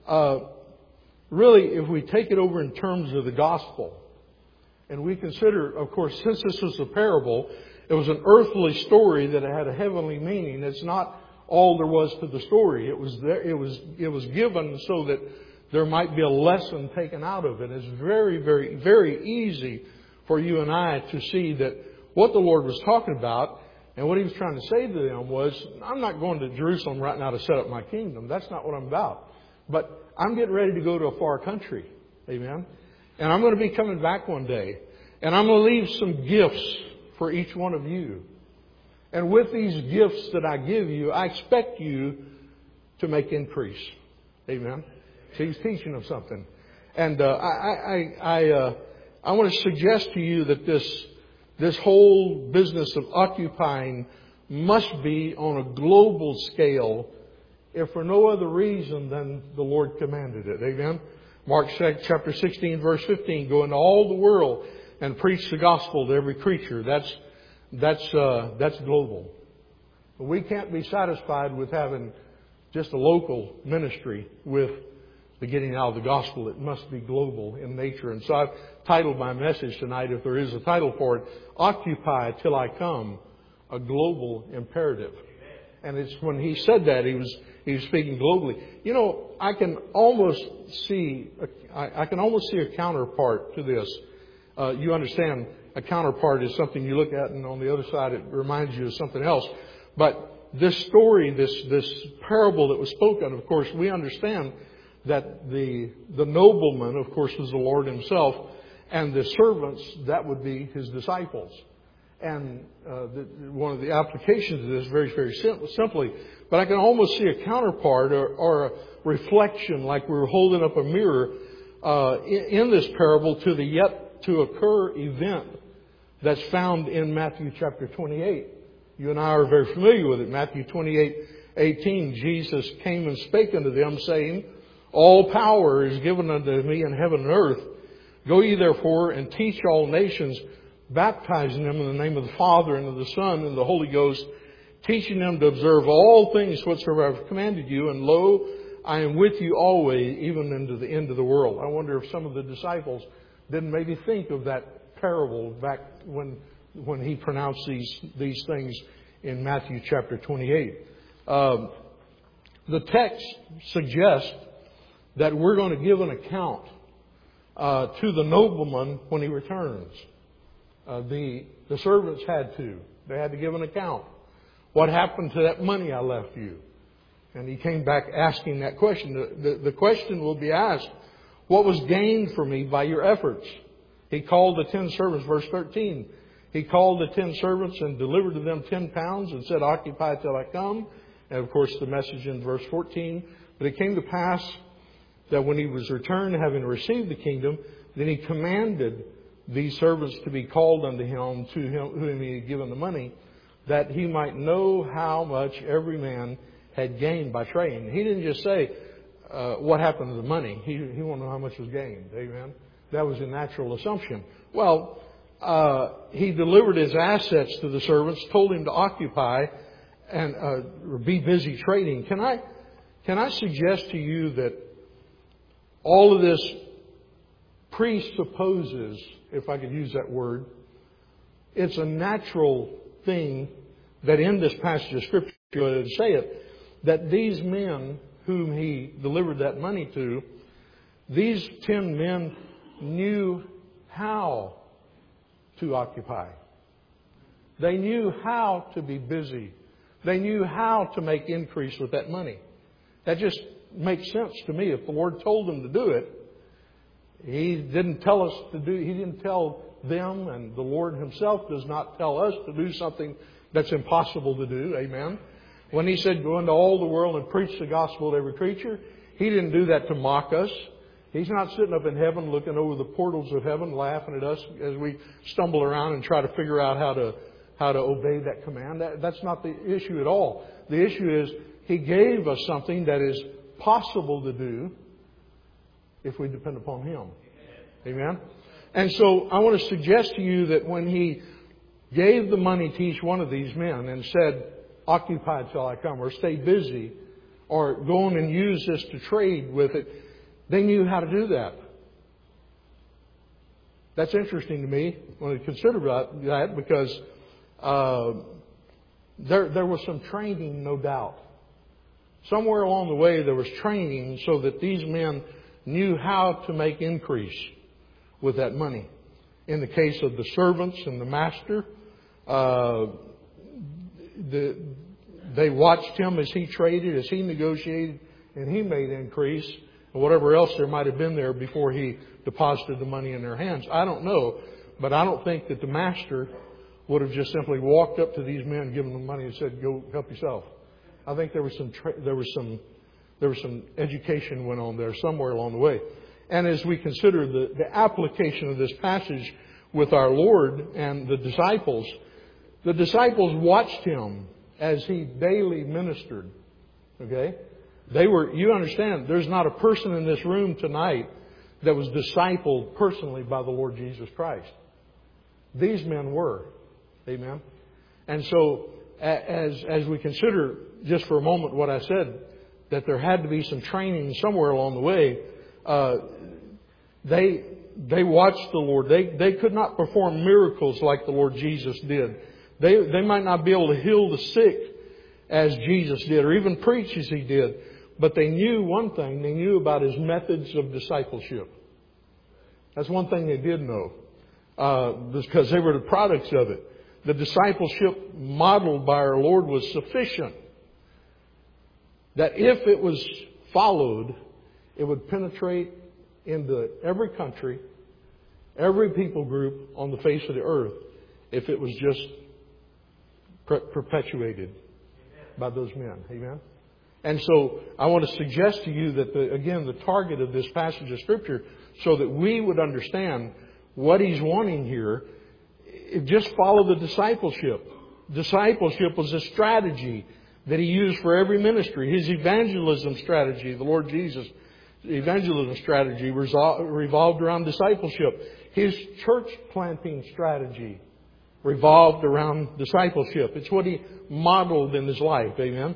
Really, if we take it over in terms of the gospel, and we consider, of course, since this was a parable, it was an earthly story that had a heavenly meaning. It's not all there was to the story. It was given so that there might be a lesson taken out of it. It's very, very, very easy for you and I to see that what the Lord was talking about and what He was trying to say to them was, I'm not going to Jerusalem right now to set up my kingdom. That's not what I'm about. But I'm getting ready to go to a far country. Amen. And I'm going to be coming back one day. And I'm going to leave some gifts for each one of you. And with these gifts that I give you, I expect you to make increase. Amen. So He's teaching them something. And I want to suggest to you that this whole business of occupying must be on a global scale, if for no other reason than the Lord commanded it. Amen. Mark chapter 16, verse 15, go into all the world and preach the gospel to every creature. That's global. But we can't be satisfied with having just a local ministry with the getting out of the gospel. It must be global in nature. And so I've titled my message tonight, if there is a title for it, Occupy Till I Come, a Global Imperative. And it's when he said that, he was speaking globally. You know, I can almost see a counterpart to this. You understand, a counterpart is something you look at and on the other side it reminds you of something else. But this story, this parable that was spoken, of course, we understand that the nobleman, of course, was the Lord Himself, and the servants, that would be His disciples. And one of the applications of this, very, very simply, but I can almost see a counterpart or a reflection, like we were holding up a mirror in this parable to the yet to occur event that's found in Matthew chapter 28. You and I are very familiar with it. Matthew 28:18, Jesus came and spake unto them, saying, all power is given unto me in heaven and earth. Go ye therefore and teach all nations, baptizing them in the name of the Father and of the Son and of the Holy Ghost, teaching them to observe all things whatsoever I have commanded you. And lo, I am with you always, even unto the end of the world. I wonder if some of the disciples didn't maybe think of that parable back when he pronounced these things in Matthew chapter 28. The text suggests that we're going to give an account to the nobleman when he returns. The servants had to. They had to give an account. What happened to that money I left you? And he came back asking that question. The question will be asked, what was gained for me by your efforts? He called the 10 servants, verse 13. He called the 10 servants and delivered to them 10 pounds and said, occupy till I come. And of course the message in verse 14. But it came to pass that when he was returned, having received the kingdom, then he commanded these servants to be called unto him, to him whom he had given the money, that he might know how much every man had gained by trading. He didn't just say what happened to the money. He wanted to know how much was gained. Amen. That was a natural assumption. Well, he delivered his assets to the servants, told him to occupy and be busy trading. Can I suggest to you that all of this presupposes, if I could use that word, it's a natural thing that in this passage of Scripture, to say it, that these men whom he delivered that money to, these 10 men knew how to occupy. They knew how to be busy. They knew how to make increase with that money. That just makes sense to me. If the Lord told them to do it, He didn't tell us to do. He didn't tell them, and the Lord Himself does not tell us to do something that's impossible to do. Amen. When He said, go into all the world and preach the gospel to every creature, He didn't do that to mock us. He's not sitting up in heaven looking over the portals of heaven laughing at us as we stumble around and try to figure out how to obey that command. That's not the issue at all. The issue is He gave us something that is possible to do if we depend upon Him. Amen. And so I want to suggest to you that when He gave the money to each one of these men and said, occupied till I come, or stay busy, or go on and use this to trade with it. They knew how to do that. That's interesting to me when I consider that, because there was some training, no doubt. Somewhere along the way there was training so that these men knew how to make increase with that money. In the case of the servants and the master, they watched him as he traded, as he negotiated, and he made increase, and whatever else there might have been there before he deposited the money in their hands. I don't know, but I don't think that the master would have just simply walked up to these men, given them money, and said, "Go help yourself." I think there was some education went on there somewhere along the way. And as we consider the application of this passage with our Lord and the disciples watched him as he daily ministered. Okay? You understand, there's not a person in this room tonight that was discipled personally by the Lord Jesus Christ. These men were. Amen? And so, as we consider just for a moment what I said, that there had to be some training somewhere along the way, they watched the Lord. They could not perform miracles like the Lord Jesus did. They might not be able to heal the sick as Jesus did, or even preach as He did. But they knew one thing. They knew about His methods of discipleship. That's one thing they did know, because they were the products of it. The discipleship modeled by our Lord was sufficient. That if it was followed, it would penetrate into every country, every people group on the face of the earth, if it was just perpetuated by those men. Amen? And so I want to suggest to you that, the target of this passage of Scripture, so that we would understand what He's wanting here, just follow the discipleship. Discipleship was a strategy that He used for every ministry. His evangelism strategy, the Lord Jesus' evangelism strategy, revolved around discipleship. His church planting strategy revolved around discipleship. It's what He modeled in His life. Amen?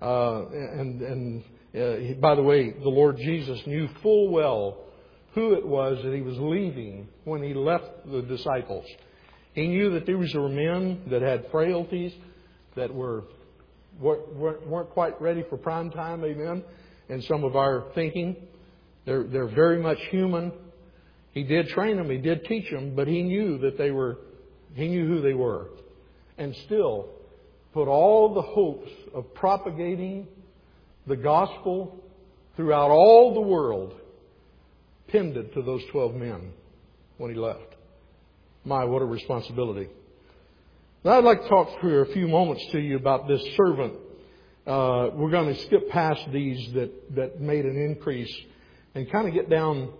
By the way, the Lord Jesus knew full well who it was that He was leaving when He left the disciples. He knew that these were men that had frailties, that weren't quite ready for prime time, amen, in some of our thinking. They're very much human. He did train them, He did teach them, but He knew that He knew who they were. And still put all the hopes of propagating the gospel throughout all the world, pinned it to those 12 men when He left. My, what a responsibility. Now, I'd like to talk for a few moments to you about this servant. We're going to skip past these that made an increase and kind of get down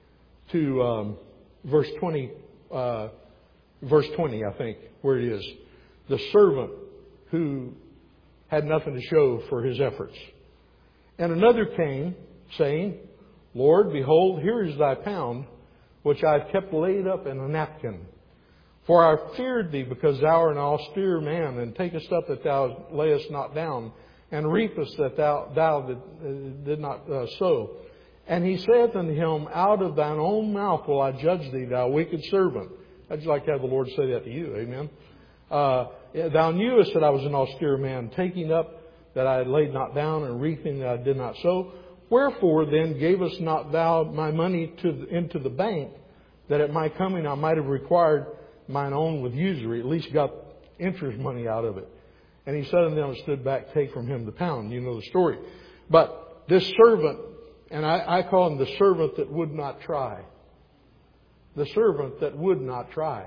to verse 20, I think, where it is. The servant who had nothing to show for his efforts. And another came, saying, Lord, behold, here is thy pound, which I have kept laid up in a napkin. For I feared thee, because thou art an austere man, and takest up that thou layest not down, and reapest that thou did not sow. And he saith unto him, Out of thine own mouth will I judge thee, thou wicked servant. I'd just like to have the Lord say that to you. Amen. Thou knewest that I was an austere man, taking up that I laid not down, and reaping that I did not sow. Wherefore then gavest not thou my money into the bank, that at my coming I might have required mine own with usury, at least got interest money out of it. And he said unto them, stood back, take from him the pound. You know the story. But this servant, and I call him the servant that would not try. The servant that would not try.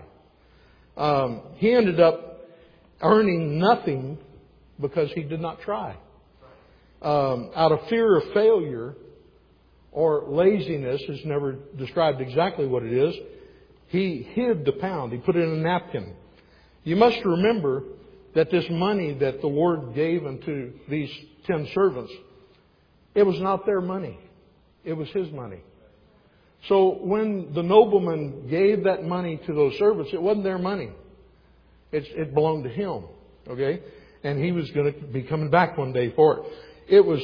He ended up earning nothing because he did not try. Out of fear of failure or laziness, is never described exactly what it is, he hid the pound. He put it in a napkin. You must remember that this money that the Lord gave unto these 10 servants, it was not their money. It was His money. So when the nobleman gave that money to those servants, it wasn't their money. It belonged to him. Okay? And he was going to be coming back one day for it. It was,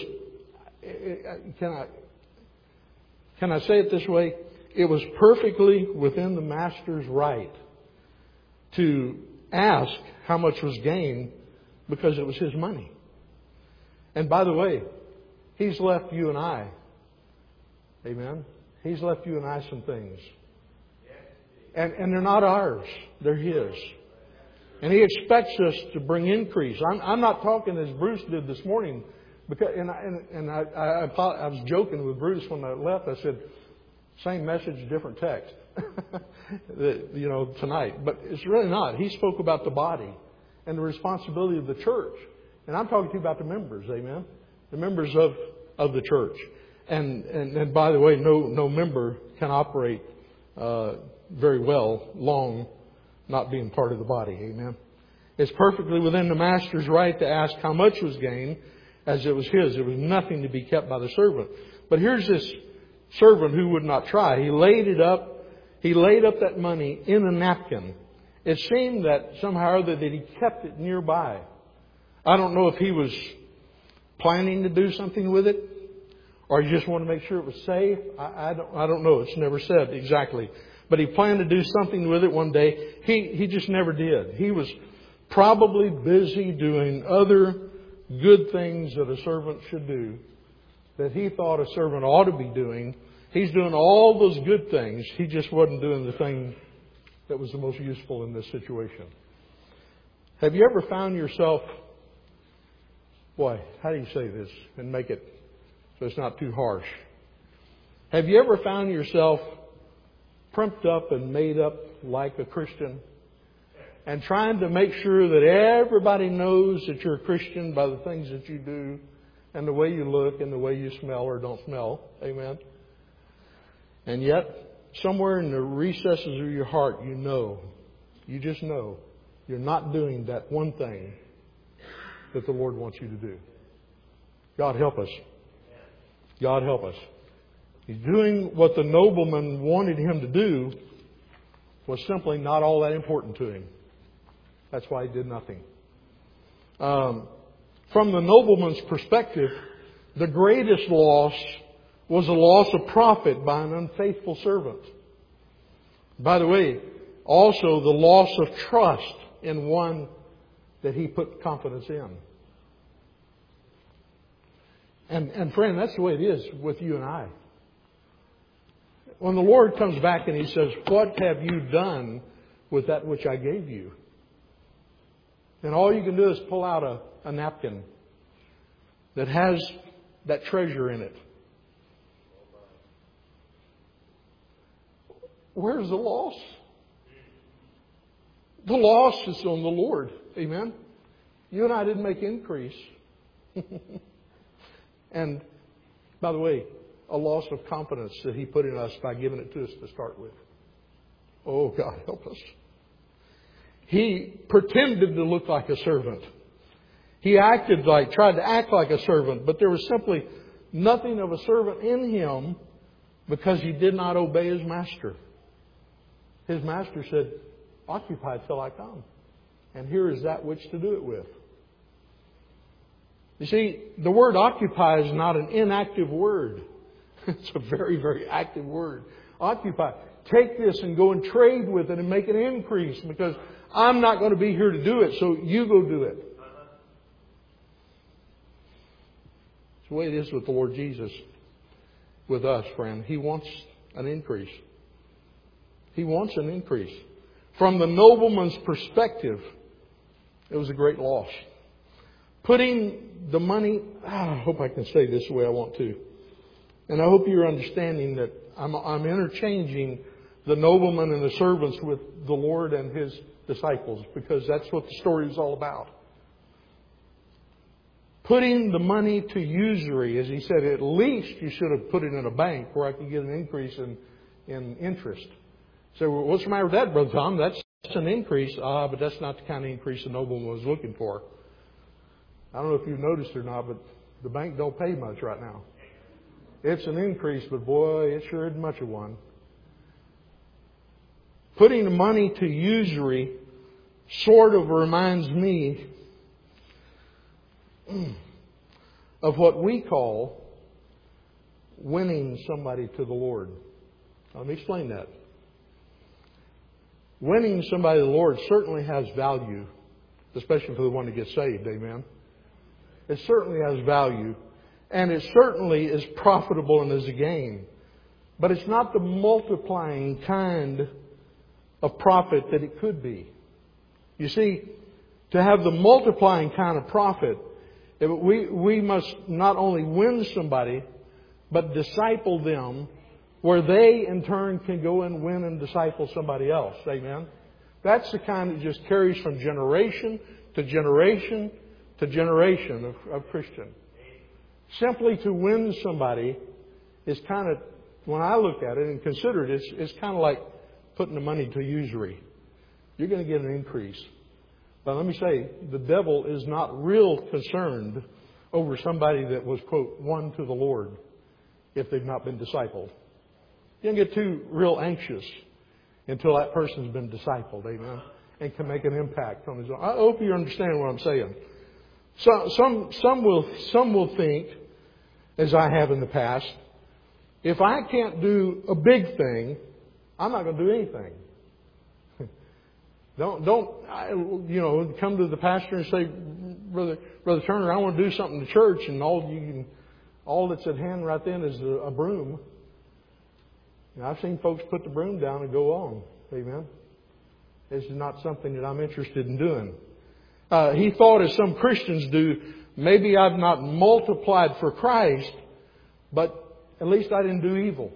can I say it this way? It was perfectly within the master's right to ask how much was gained because it was his money. And by the way, he's left you and I, amen? He's left you and I some things. And they're not ours. They're his. And he expects us to bring increase. I'm not talking as Bruce did this morning. Because, I was joking with Bruce when I left. I said, same message, different text. Tonight. But it's really not. He spoke about the body and the responsibility of the church. And I'm talking to you about the members, amen? The members of the church. And by the way, no member can operate very well long not being part of the body, amen? It's perfectly within the master's right to ask how much was gained, as it was his. It was nothing to be kept by the servant. But here's this servant who would not try. He laid it up. He laid up that money in a napkin. It seemed that somehow or other that he kept it nearby. I don't know if he was planning to do something with it, or he just wanted to make sure it was safe. I don't know. It's never said exactly. But he planned to do something with it one day. He just never did. He was probably busy doing other good things that a servant should do, that he thought a servant ought to be doing. He's doing all those good things. He just wasn't doing the thing that was the most useful in this situation. Have you ever found yourself, how do you say this and make it so it's not too harsh? Have you ever found yourself primped up and made up like a Christian and trying to make sure that everybody knows that you're a Christian by the things that you do and the way you look and the way you smell or don't smell? Amen. And yet, somewhere in the recesses of your heart, you just know, you're not doing that one thing that the Lord wants you to do. God help us. God help us. He's doing what the nobleman wanted him to do was simply not all that important to him. That's why he did nothing. From the nobleman's perspective, the greatest loss was a loss of profit by an unfaithful servant. By the way, also the loss of trust in one that he put confidence in. And friend, that's the way it is with you and I. When the Lord comes back and He says, "What have you done with that which I gave you?" And all you can do is pull out a napkin that has that treasure in it. Where's the loss? The loss is on the Lord. Amen? You and I didn't make increase. And, by the way, a loss of confidence that He put in us by giving it to us to start with. Oh, God, help us. He pretended to look like a servant. He tried to act like a servant, but there was simply nothing of a servant in him because he did not obey his master. His master said, "Occupy till I come. And here is that which to do it with." You see, the word occupy is not an inactive word. It's a very, very active word. Occupy. Take this and go and trade with it and make it increase because I'm not going to be here to do it, so you go do it. It's the way it is with the Lord Jesus. With us, friend. He wants an increase. He wants an increase. From the nobleman's perspective, it was a great loss. Putting the money, I hope I can say this the way I want to. And I hope you're understanding that I'm interchanging the nobleman and the servants with the Lord and His disciples, because that's what the story is all about. Putting the money to usury, as he said, at least you should have put it in a bank where I could get an increase in interest. So, well, what's the matter with that, Brother Tom? That's an increase. But that's not the kind of increase the nobleman was looking for. I don't know if you've noticed or not, but the bank don't pay much right now. It's an increase, but boy, it sure isn't much of one. Putting the money to usury sort of reminds me of what we call winning somebody to the Lord. Let me explain that. Winning somebody to the Lord certainly has value, especially for the one that gets saved. Amen. It certainly has value. And it certainly is profitable and is a gain. But it's not the multiplying kind of profit that it could be. You see, to have the multiplying kind of profit, we must not only win somebody, but disciple them, where they in turn can go and win and disciple somebody else. Amen? That's the kind that just carries from generation to generation to generation of Christian. Simply to win somebody is kind of, when I look at it and consider it, it's kind of like putting the money to usury. You're going to get an increase. But let me say, the devil is not real concerned over somebody that was, quote, won to the Lord if they've not been discipled. You don't get too real anxious until that person's been discipled, amen, and can make an impact on his own. I hope you understand what I'm saying. So, some will think, as I have in the past, if I can't do a big thing, I'm not going to do anything. Don't come to the pastor and say, Brother Turner, I want to do something to church, and all that's at hand right then is a broom. Now, I've seen folks put the broom down and go on. Amen. This is not something that I'm interested in doing. He thought, as some Christians do, maybe I've not multiplied for Christ, but at least I didn't do evil.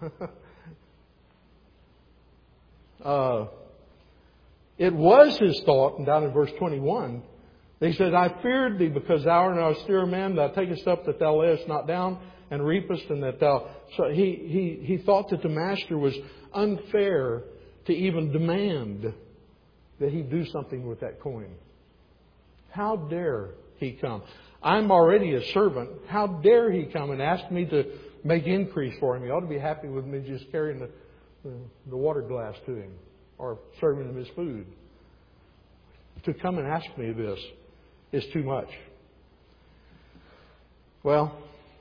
It was his thought, and down in verse 21, he said, I feared thee because thou art an austere man, thou takest up that thou layest not down, and reapest, and that thou... So he thought that the master was unfair to even demand that he do something with that coin. How dare he come? I'm already a servant. How dare he come and ask me to make increase for him? He ought to be happy with me just carrying the water glass to him or serving him his food. To come and ask me this is too much. Well,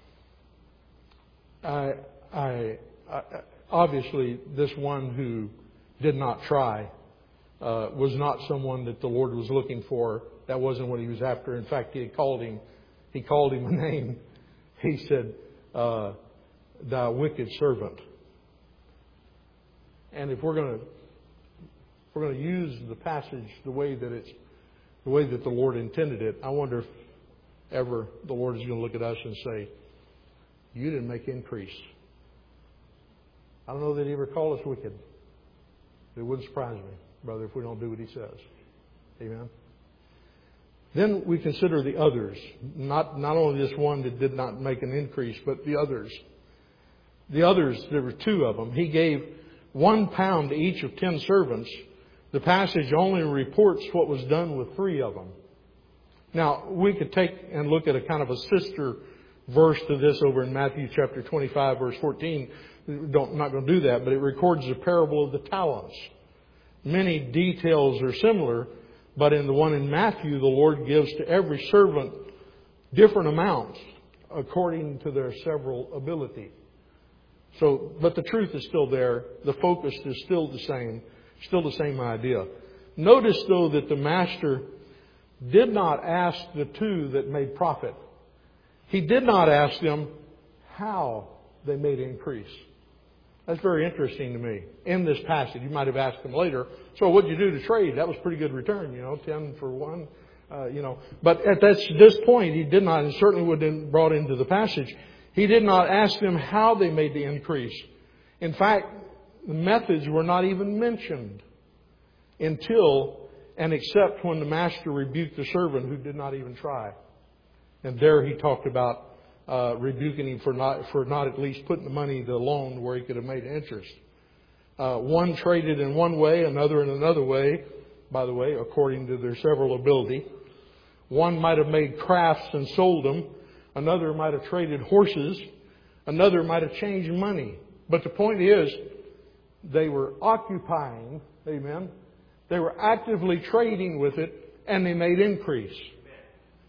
I obviously, this one who did not try was not someone that the Lord was looking for. That wasn't what he was after. In fact, he called him a name. He said, "Thou wicked servant." And if we're going to use the passage the way that the Lord intended it, I wonder if ever the Lord is going to look at us and say, "You didn't make increase." I don't know that He ever called us wicked. It wouldn't surprise me, brother, if we don't do what He says. Amen. Then we consider the others. Not only this one that did not make an increase, but the others. The others, there were two of them. He gave 1 pound to each of 10 servants. The passage only reports what was done with 3 of them. Now, we could take and look at a kind of a sister verse to this over in Matthew chapter 25, verse 14. Not going to do that, but it records the parable of the talents. Many details are similar, but in the one in Matthew, the Lord gives to every servant different amounts according to their several ability. So, but the truth is still there. The focus is still the same idea. Notice, though, that the master did not ask the 2 that made profit. He did not ask them how they made increase. That's very interesting to me. In this passage, you might have asked them later, so what did you do to trade? That was pretty good return, 10 for 1, But at this point, he did not, and certainly would have been brought into the passage, he did not ask them how they made the increase. In fact, the methods were not even mentioned until and except when the master rebuked the servant who did not even try. And there he talked about rebuking him for not at least putting the money to the loan where he could have made interest. One traded in one way, another in another way, by the way, according to their several ability. One might have made crafts and sold them. Another might have traded horses. Another might have changed money. But the point is, they were occupying, amen, they were actively trading with it, and they made increase.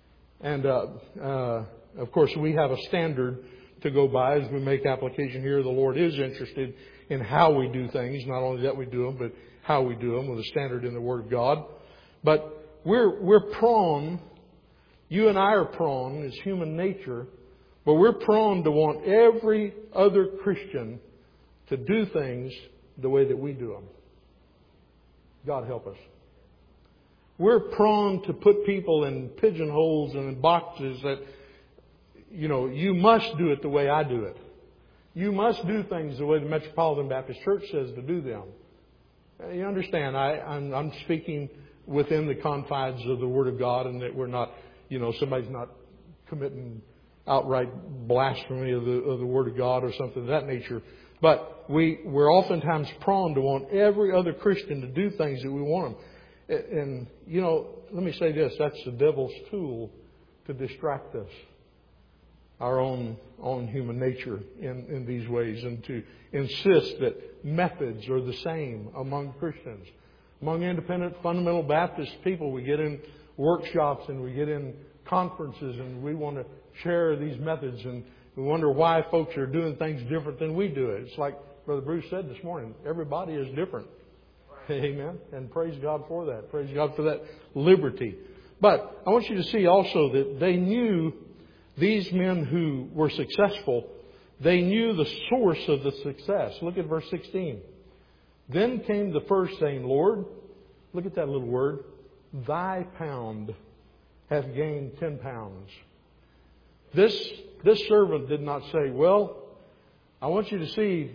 And, of course, we have a standard to go by as we make application here. The Lord is interested in how we do things. Not only that we do them, but how we do them with a standard in the Word of God. But we're prone, you and I are prone, it's human nature, but we're prone to want every other Christian to do things the way that we do them. God help us. We're prone to put people in pigeonholes and in boxes that, you must do it the way I do it. You must do things the way the Metropolitan Baptist Church says to do them. You understand, I'm speaking within the confines of the Word of God, and that we're not, somebody's not committing outright blasphemy of the Word of God or something of that nature. But we're oftentimes prone to want every other Christian to do things that we want them. And, let me say this, that's the devil's tool to distract us, our own human nature in these ways, and to insist that methods are the same among Christians. Among independent fundamental Baptist people, we get in workshops and we get in conferences and we want to share these methods, and we wonder why folks are doing things different than we do it. It's like Brother Bruce said this morning, everybody is different. Amen. And praise God for that. Praise God for that liberty. But I want you to see also that they knew, these men who were successful, they knew the source of the success. Look at verse 16. Then came the first saying, Lord, look at that little word, thy pound hath gained 10 pounds. This servant did not say, well, I want you to see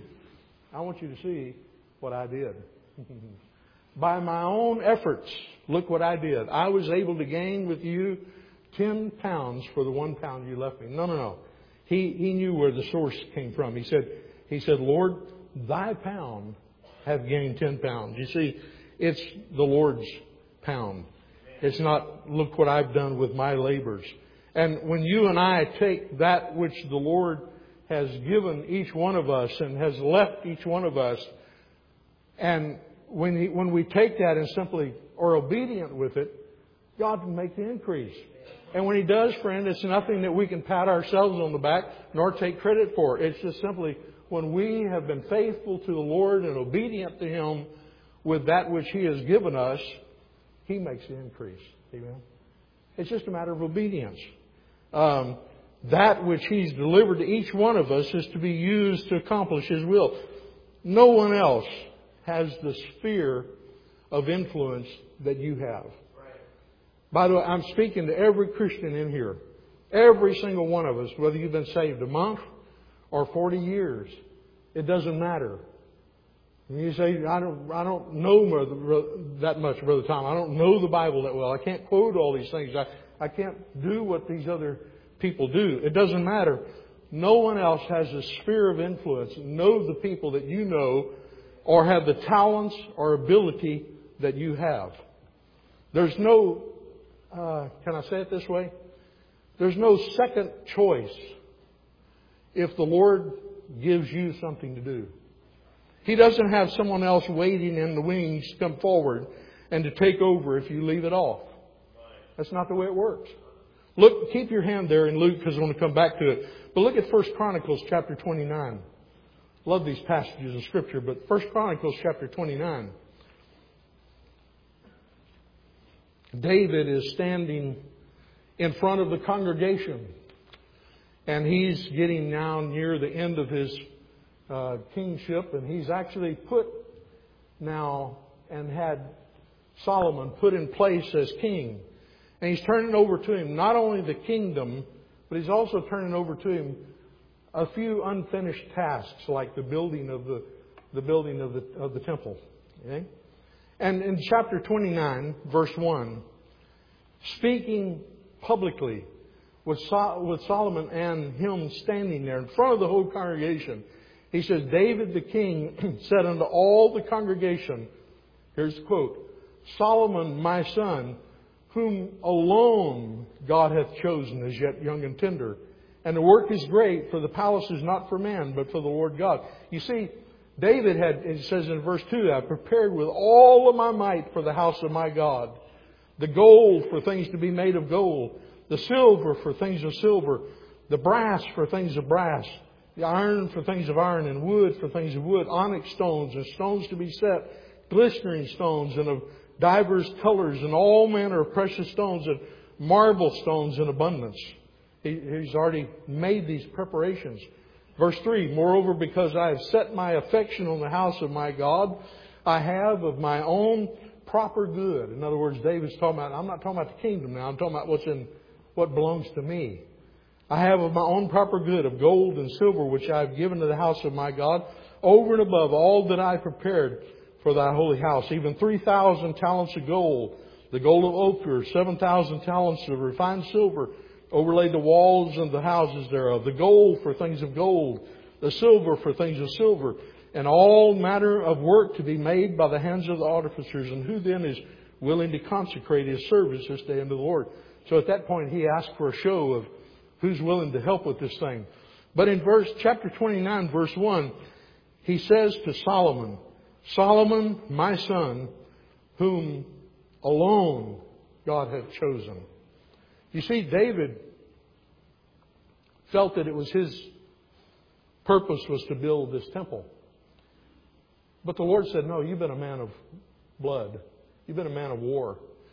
what I did. By my own efforts, look what I did. I was able to gain with you 10 pounds for the 1 pound you left me. No. He knew where the source came from. He said, Lord, thy pound have gained 10 pounds. You see, it's the Lord's pound. It's not, look what I've done with my labors. And when you and I take that which the Lord has given each one of us and has left each one of us, and when we take that and simply are obedient with it, God can make the increase. And when He does, friend, it's nothing that we can pat ourselves on the back nor take credit for. It's just simply when we have been faithful to the Lord and obedient to Him with that which He has given us, He makes the increase. Amen. It's just a matter of obedience. That which He's delivered to each one of us is to be used to accomplish His will. No one else has the sphere of influence that you have. By the way, I'm speaking to every Christian in here. Every single one of us, whether you've been saved a month or 40 years, it doesn't matter. And you say, I don't know that much, Brother Tom. I don't know the Bible that well. I can't quote all these things. I can't do what these other people do. It doesn't matter. No one else has a sphere of influence, know the people that you know, or have the talents or ability that you have. There's no, can I say it this way? There's no second choice if the Lord gives you something to do. He doesn't have someone else waiting in the wings to come forward and to take over if you leave it off. That's not the way it works. Look, keep your hand there in Luke because I want to come back to it. But look at 1 Chronicles chapter 29. Love these passages of Scripture, but 1 Chronicles chapter 29. David is standing in front of the congregation, and he's getting now near the end of his kingship, and he's actually put now and had Solomon put in place as king. And He's turning over to him not only the kingdom, but He's also turning over to him a few unfinished tasks, like the building of the temple. Okay? And in chapter 29, verse 1, speaking publicly with Solomon and him standing there in front of the whole congregation, he says, David the king said unto all the congregation, here's the quote, Solomon my son, whom alone God hath chosen as yet young and tender. And the work is great, for the palace is not for man, but for the Lord God. You see, David had, it says in verse 2, I prepared with all of my might for the house of my God. The gold for things to be made of gold. the silver for things of silver, the brass for things of brass, the iron for things of iron, and wood for things of wood, onyx stones and stones to be set, glistening stones and of divers colors, and all manner of precious stones, and marble stones in abundance. He's already made these preparations. Verse 3, moreover, because I have set my affection on the house of my God, I have of my own proper good. In other words, David's talking about, I'm not talking about the kingdom now, I'm talking about what belongs to me. I have of my own proper good of gold and silver, which I have given to the house of my God, over and above all that I prepared for thy holy house, even 3,000 talents of gold, the gold of Ophir, 7,000 talents of refined silver, overlaid the walls and the houses thereof, the gold for things of gold, the silver for things of silver, and all manner of work to be made by the hands of the artificers. And who then is willing to consecrate his service this day unto the Lord? So at that point he asked for a show of who's willing to help with this thing. But in chapter 29, verse 1, he says to Solomon, Solomon, my son, whom alone God hath chosen. You see, David felt that it was his purpose was to build this temple. But the Lord said, no, you've been a man of blood. You've been a man of war.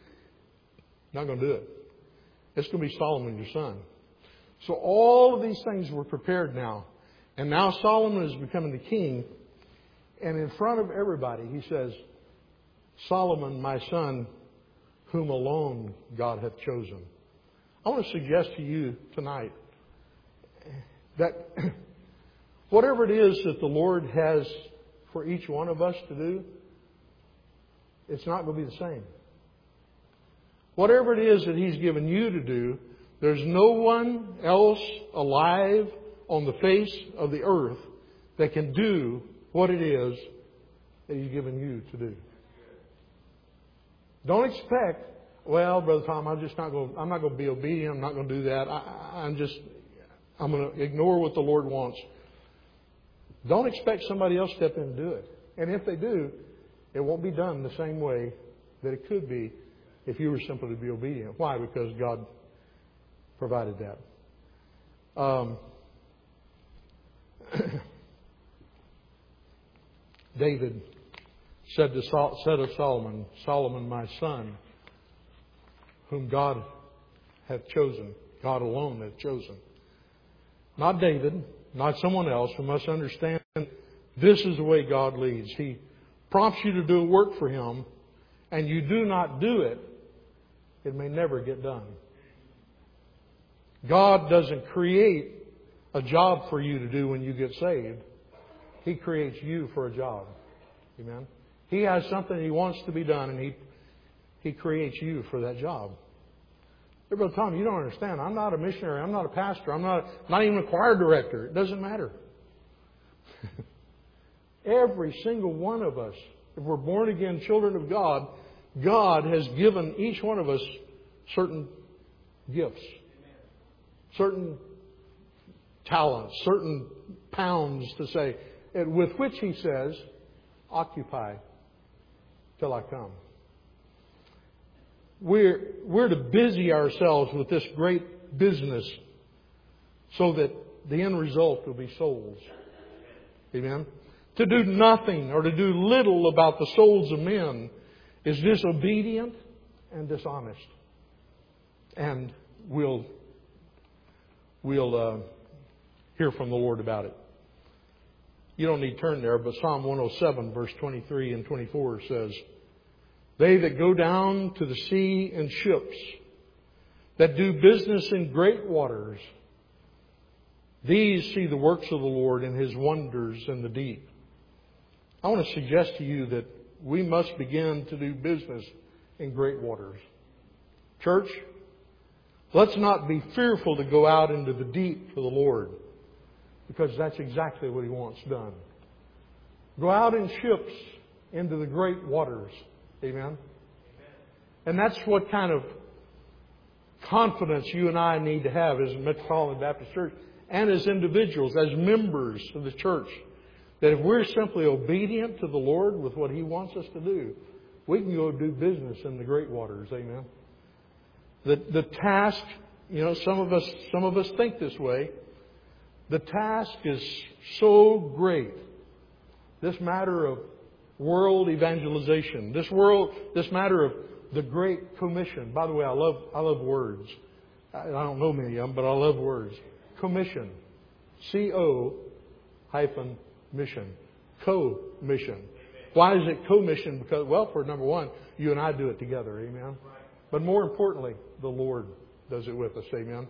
Not going to do it. It's going to be Solomon, your son. So all of these things were prepared now. And now Solomon is becoming the king. And in front of everybody, he says, Solomon, my son, whom alone God hath chosen. I want to suggest to you tonight that whatever it is that the Lord has for each one of us to do, it's not going to be the same. Whatever it is that He's given you to do, there's no one else alive on the face of the earth that can do what it is that He's given you to do. Don't expect, well, Brother Tom, I'm not going to be obedient. I'm not going to do that. I'm going to ignore what the Lord wants. Don't expect somebody else to step in and do it. And if they do, it won't be done the same way that it could be if you were simply to be obedient. Why? Because God provided that. David said of Solomon, Solomon, my son, whom God hath chosen. God alone hath chosen. Not David, not someone else. We must understand this is the way God leads. He prompts you to do work for Him, and you do not do it, it may never get done. God doesn't create a job for you to do when you get saved. He creates you for a job. Amen. He has something He wants to be done, and He creates you for that job. Hey, Brother Tom, you don't understand. I'm not a missionary. I'm not a pastor. I'm not even a choir director. It doesn't matter. Every single one of us, if we're born again children of God, God has given each one of us certain gifts, certain talents, certain pounds to say, with which He says, occupy till I come. We're to busy ourselves with this great business so that the end result will be souls. Amen? To do nothing or to do little about the souls of men is disobedient and dishonest. And we'll hear from the Lord about it. You don't need to turn there, but Psalm 107, verse 23 and 24 says, they that go down to the sea in ships, that do business in great waters, these see the works of the Lord and His wonders in the deep. I want to suggest to you that we must begin to do business in great waters. Church, let's not be fearful to go out into the deep for the Lord, because that's exactly what He wants done. Go out in ships into the great waters. Amen? And that's what kind of confidence you and I need to have as a Metropolitan Baptist Church and as individuals, as members of the church. That if we're simply obedient to the Lord with what He wants us to do, we can go do business in the great waters. Amen? The task some of us think this way. The task is so great. This matter of world evangelization, this matter of the Great Commission. By the way, I love words. I don't know many of them, but I love words. Commission. CO-mission. Co-mission. Why is it co-mission? Because, well, for number one, you and I do it together. Amen. But more importantly, the Lord does it with us. Amen.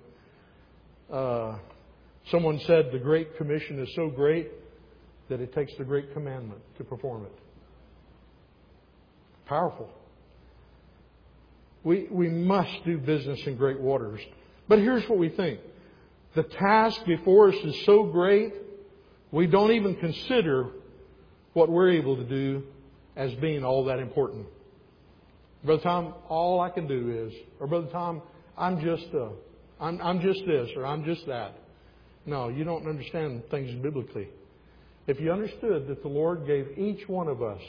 Someone said the Great Commission is so great that it takes the Great Commandment to perform it. Powerful. We must do business in great waters. But here's what we think. The task before us is so great, we don't even consider what we're able to do as being all that important. Brother Tom, all I can do is, or Brother Tom, I'm just this, or I'm just that. No, you don't understand things biblically. If you understood that the Lord gave each one of us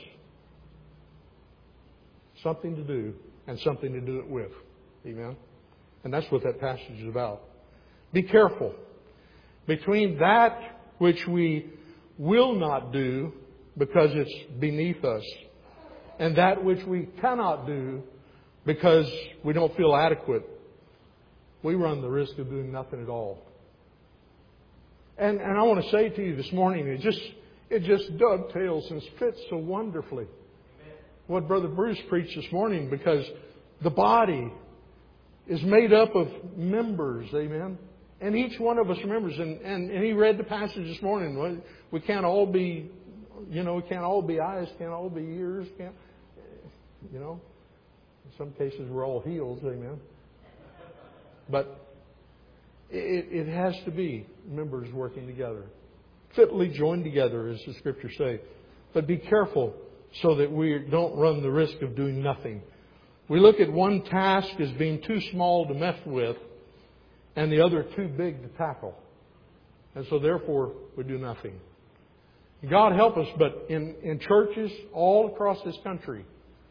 something to do and something to do it with. Amen? And that's what that passage is about. Be careful. Between that which we will not do because it's beneath us and that which we cannot do because we don't feel adequate, we run the risk of doing nothing at all. And I want to say to you this morning, it just dovetails and fits so wonderfully what Brother Bruce preached this morning, because the body is made up of members, amen? And each one of us are members. And he read the passage this morning. We can't all be, we can't all be eyes, can't all be ears, in some cases we're all heels, amen? But it has to be members working together. Fitly joined together, as the Scriptures say. But be careful so that we don't run the risk of doing nothing. We look at one task as being too small to mess with and the other too big to tackle. And so therefore we do nothing. God help us, but in churches all across this country,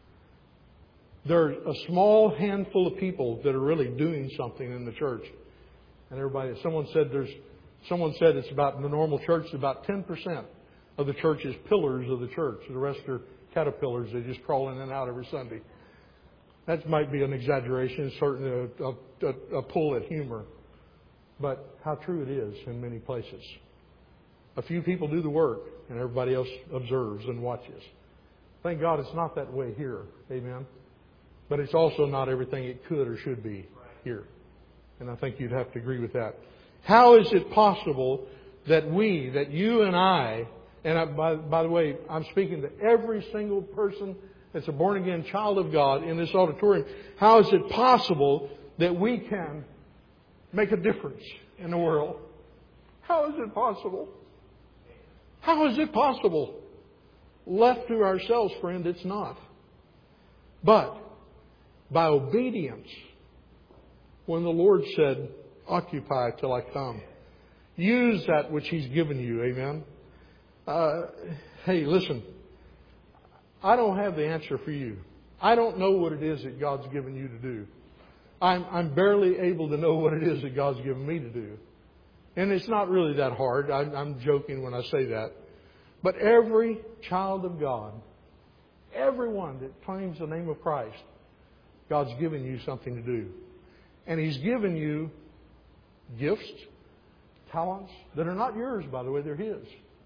there's a small handful of people that are really doing something in the church. And someone said it's about, in the normal church, about 10% of the church is pillars of the church. The rest are caterpillars. They just crawl in and out every Sunday. That might be an exaggeration, certainly a pull at humor. But how true it is in many places. A few people do the work and everybody else observes and watches. Thank God it's not that way here. Amen. But it's also not everything it could or should be here. And I think you'd have to agree with that. How is it possible that you and I, and by the way, I'm speaking to every single person that's a born-again child of God in this auditorium. How is it possible that we can make a difference in the world? How is it possible? How is it possible? Left to ourselves, friend, it's not. But by obedience, when the Lord said, occupy till I come, use that which He's given you. Amen. Hey, listen. I don't have the answer for you. I don't know what it is that God's given you to do. I'm barely able to know what it is that God's given me to do. And it's not really that hard. I'm joking when I say that. But every child of God, everyone that claims the name of Christ, God's given you something to do. And He's given you gifts, talents that are not yours, by the way, they're His.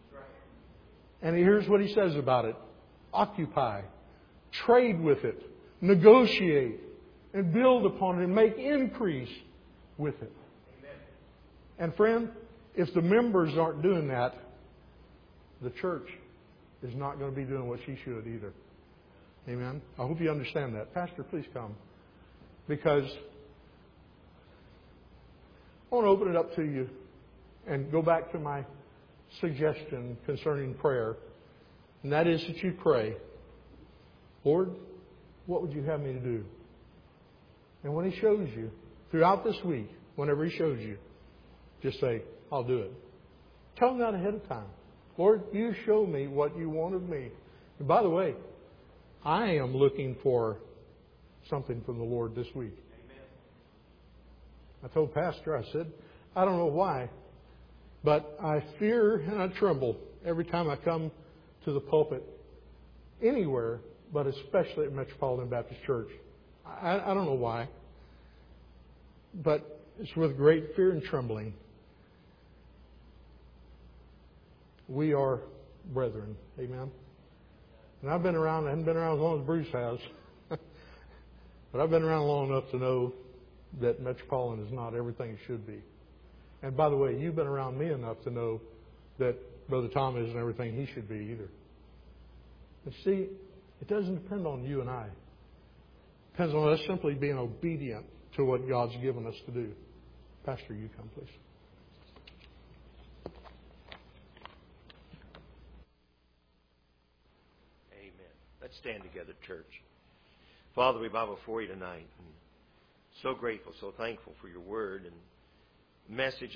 And here's what He says about it. Occupy, trade with it, negotiate, and build upon it and make increase with it. Amen. And friend, if the members aren't doing that, the church is not going to be doing what she should either. Amen. I hope you understand that. Pastor, please come. Because I want to open it up to you and go back to my suggestion concerning prayer. And that is that you pray, Lord, what would you have me to do? And when He shows you, throughout this week, whenever He shows you, just say, I'll do it. Tell Him that ahead of time. Lord, you show me what you want of me. And by the way, I am looking for something from the Lord this week. I told Pastor, I said, I don't know why, but I fear and I tremble every time I come to the pulpit anywhere, but especially at Metropolitan Baptist Church. I don't know why, but it's with great fear and trembling. We are brethren. Amen. And I've been around, I haven't been around as long as Bruce has, but I've been around long enough to know that Metropolitan is not everything it should be. And by the way, you've been around me enough to know that Brother Tom isn't everything he should be either. But see, it doesn't depend on you and I. It depends on us simply being obedient to what God's given us to do. Pastor, you come, please. Amen. Let's stand together, church. Father, we bow before you tonight. And so grateful, so thankful for your word and message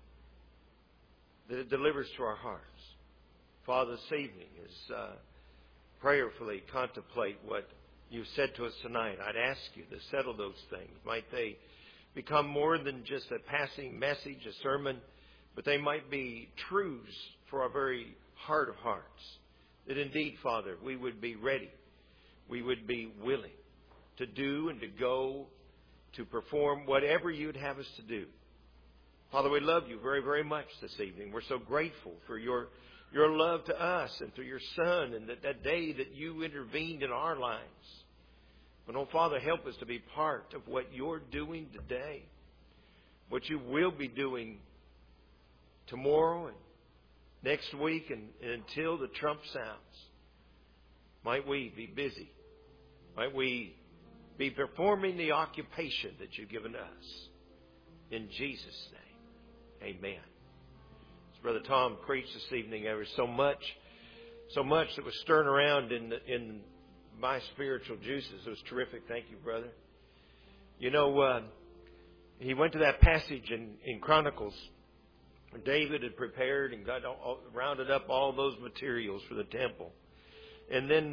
that it delivers to our hearts. Father, this evening as prayerfully contemplate what you've said to us tonight, I'd ask you to settle those things. Might they become more than just a passing message, a sermon, but they might be truths for our very heart of hearts. That indeed, Father, we would be ready. We would be willing to do and to go to perform whatever you'd have us to do. Father, we love you very, very much this evening. We're so grateful for your love to us and through your Son and that day that you intervened in our lives. But, oh, Father, help us to be part of what you're doing today, what you will be doing tomorrow and next week and until the trump sounds. Might we be busy? Might we be performing the occupation that you've given us? In Jesus' name, amen. As Brother Tom preached this evening, there was so much that was stirring around in my spiritual juices. It was terrific. Thank you, brother. You know, he went to that passage in Chronicles where David had prepared and rounded up all those materials for the temple. And then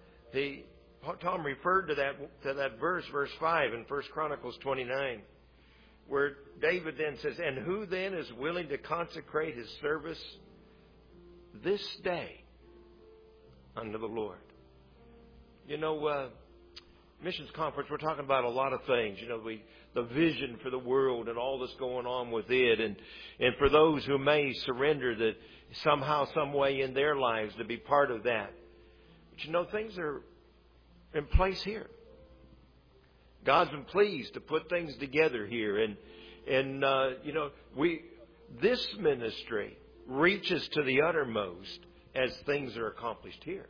Tom referred to that verse 5 in 1 Chronicles 29, where David then says, "And who then is willing to consecrate his service this day unto the Lord?" You know, missions conference, we're talking about a lot of things. You know, the vision for the world and all that's going on with it, and for those who may surrender that somehow, some way in their lives to be part of that. But you know, things are in place here. God's been pleased to put things together here, and you know, this ministry reaches to the uttermost as things are accomplished here.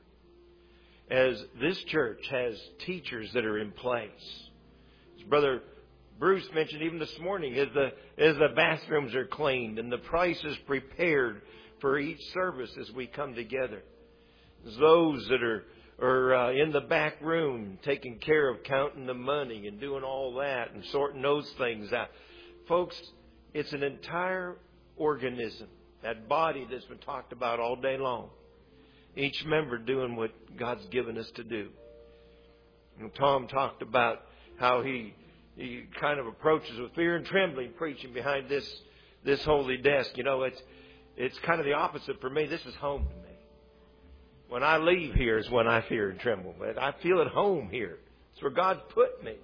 As this church has teachers that are in place. As Brother Bruce mentioned even this morning, as the bathrooms are cleaned and the price is prepared for each service as we come together. As those that are in the back room taking care of counting the money and doing all that and sorting those things out. Folks, it's an entire organism, that body that's been talked about all day long. Each member doing what God's given us to do. And Tom talked about how he kind of approaches with fear and trembling preaching behind this holy desk. You know, it's kind of the opposite for me. This is home to me. When I leave here is when I fear and tremble. But I feel at home here. It's where God put me.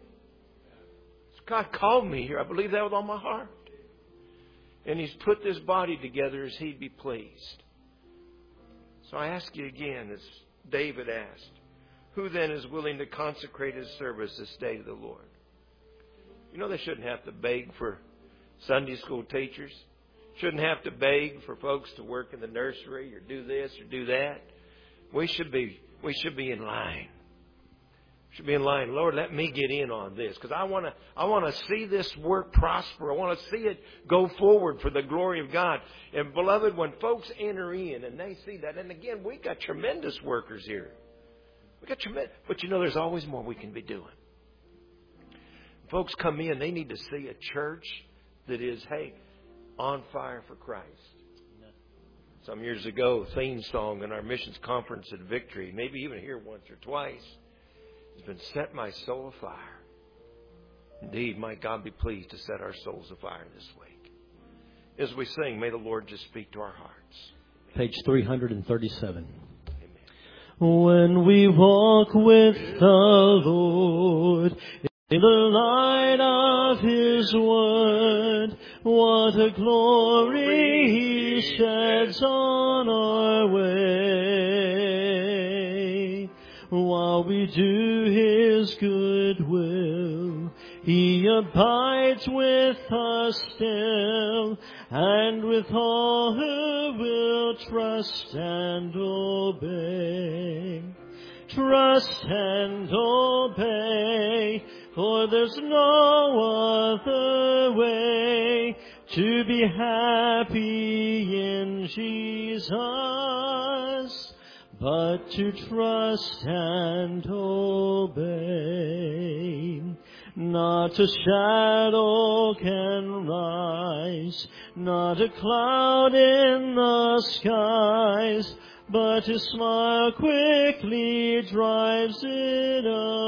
God called me here. I believe that with all my heart. And He's put this body together as He'd be pleased. So I ask you again, as David asked, who then is willing to consecrate his service this day to the Lord? You know, they shouldn't have to beg for Sunday school teachers. Shouldn't have to beg for folks to work in the nursery or do this or do that. We should be in line. Should be in line. Lord, let me get in on this, because I want to see this work prosper. I want to see it go forward for the glory of God. And beloved, when folks enter in and they see that, and again, we got tremendous workers here. We got tremendous, but you know, there's always more we can be doing. Folks come in, they need to see a church that is, hey, on fire for Christ. Some years ago, a theme song in our missions conference at Victory, maybe even here once or twice, has been "Set My Soul Afire." Indeed, might God be pleased to set our souls afire this week. As we sing, may the Lord just speak to our hearts. Page 337. Amen. When we walk with the Lord in the light of His Word, what a glory He sheds on our way. While we do His good will, He abides with us still, and with all who will trust and obey. Trust and obey, for there's no other way to be happy in Jesus but to trust and obey. Not a shadow can rise, not a cloud in the skies, but His smile quickly drives it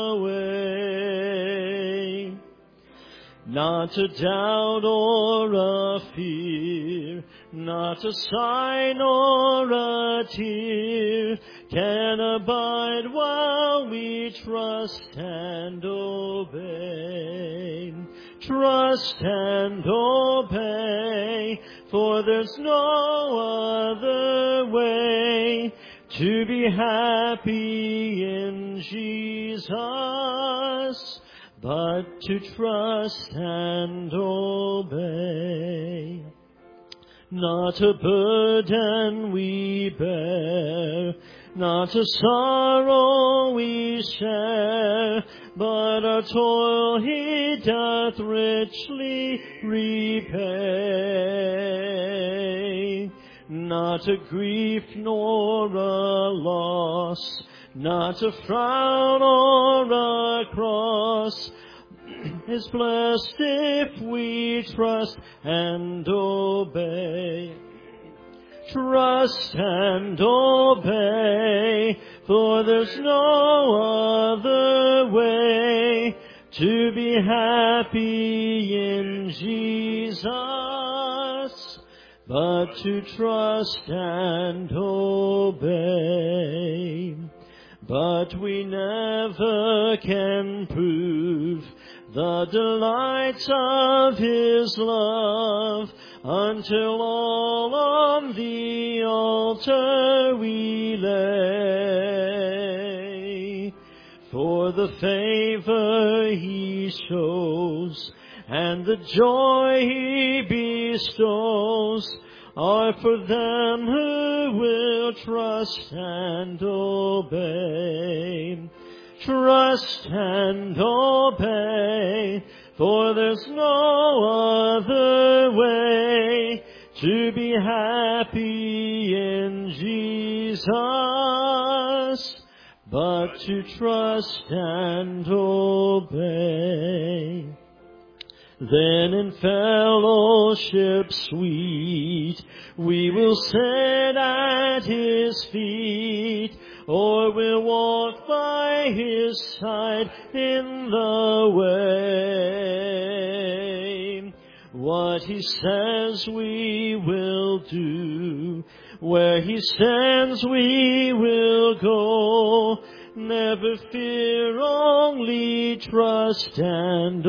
away. Not a doubt or a fear, not a sign or a tear can abide while we trust and obey. Trust and obey, for there's no other way to be happy in Jesus but to trust and obey. Not a burden we bear, not a sorrow we share, but our toil He doth richly repay. Not a grief nor a loss, not a frown or a cross is blessed if we trust and obey. Trust and obey, for there's no other way to be happy in Jesus but to trust and obey. But we never can prove the delights of His love until all on the altar we lay. For the favor He shows and the joy He bestows are for them who will trust and obey. Trust and obey, for there's no other way to be happy in Jesus but to trust and obey. Then in fellowship sweet we will sit at His feet, or we'll walk by His side in the way. What He says we will do, where He sends we will go. Never fear, only trust and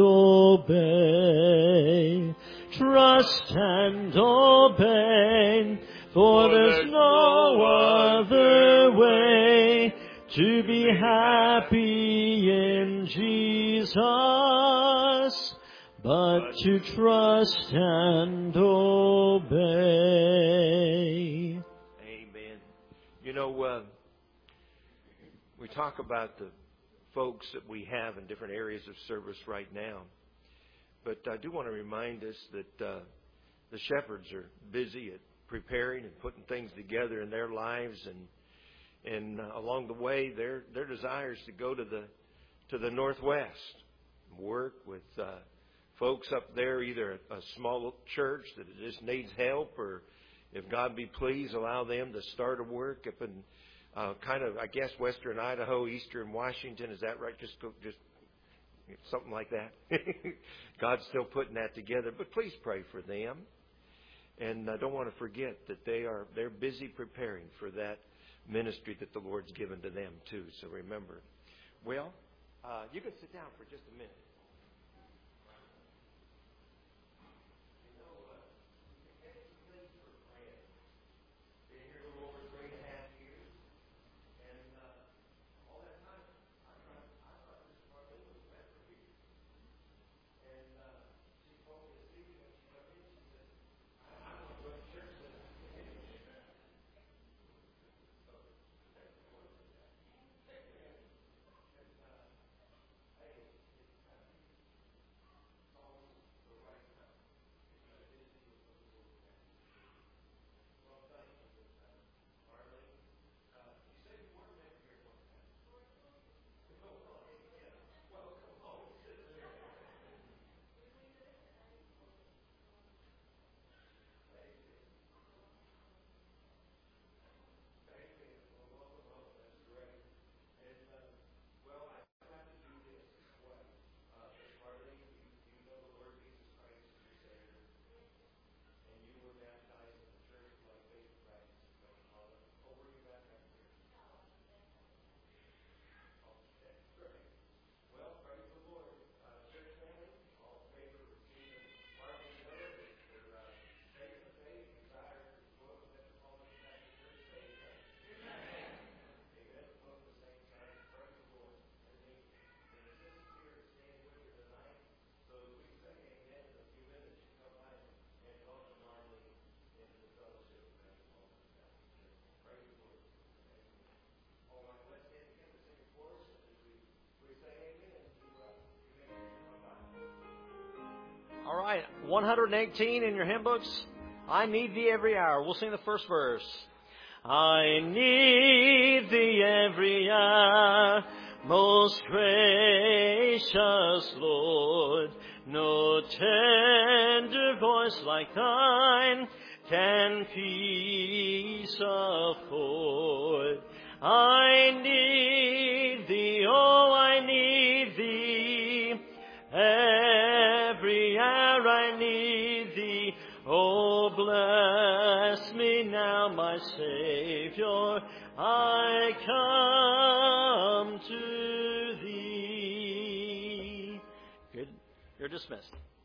obey. Trust and obey, for there's no other way to be happy in Jesus but to trust and obey. Amen. You know, we talk about the folks that we have in different areas of service right now. But I do want to remind us that the shepherds are busy at preparing and putting things together in their lives, and along the way, their desire is to go to the Northwest, work with folks up there, either a small church that just needs help, or if God be pleased, allow them to start a work up in kind of, I guess, western Idaho, eastern Washington. Is that right? Just something like that. God's still putting that together. But please pray for them. And I don't want to forget that they're busy preparing for that ministry that the Lord's given to them too. So remember. Well, you can sit down for just a minute. All right, 118 in your hymn books. I need thee every hour. We'll sing the first verse. I need thee every hour, most gracious Lord. No tender voice like thine can peace afford. I need thee, oh, I need thee. Every hour I need thee. Oh, bless me now, my Savior. I come to thee. Good. You're dismissed.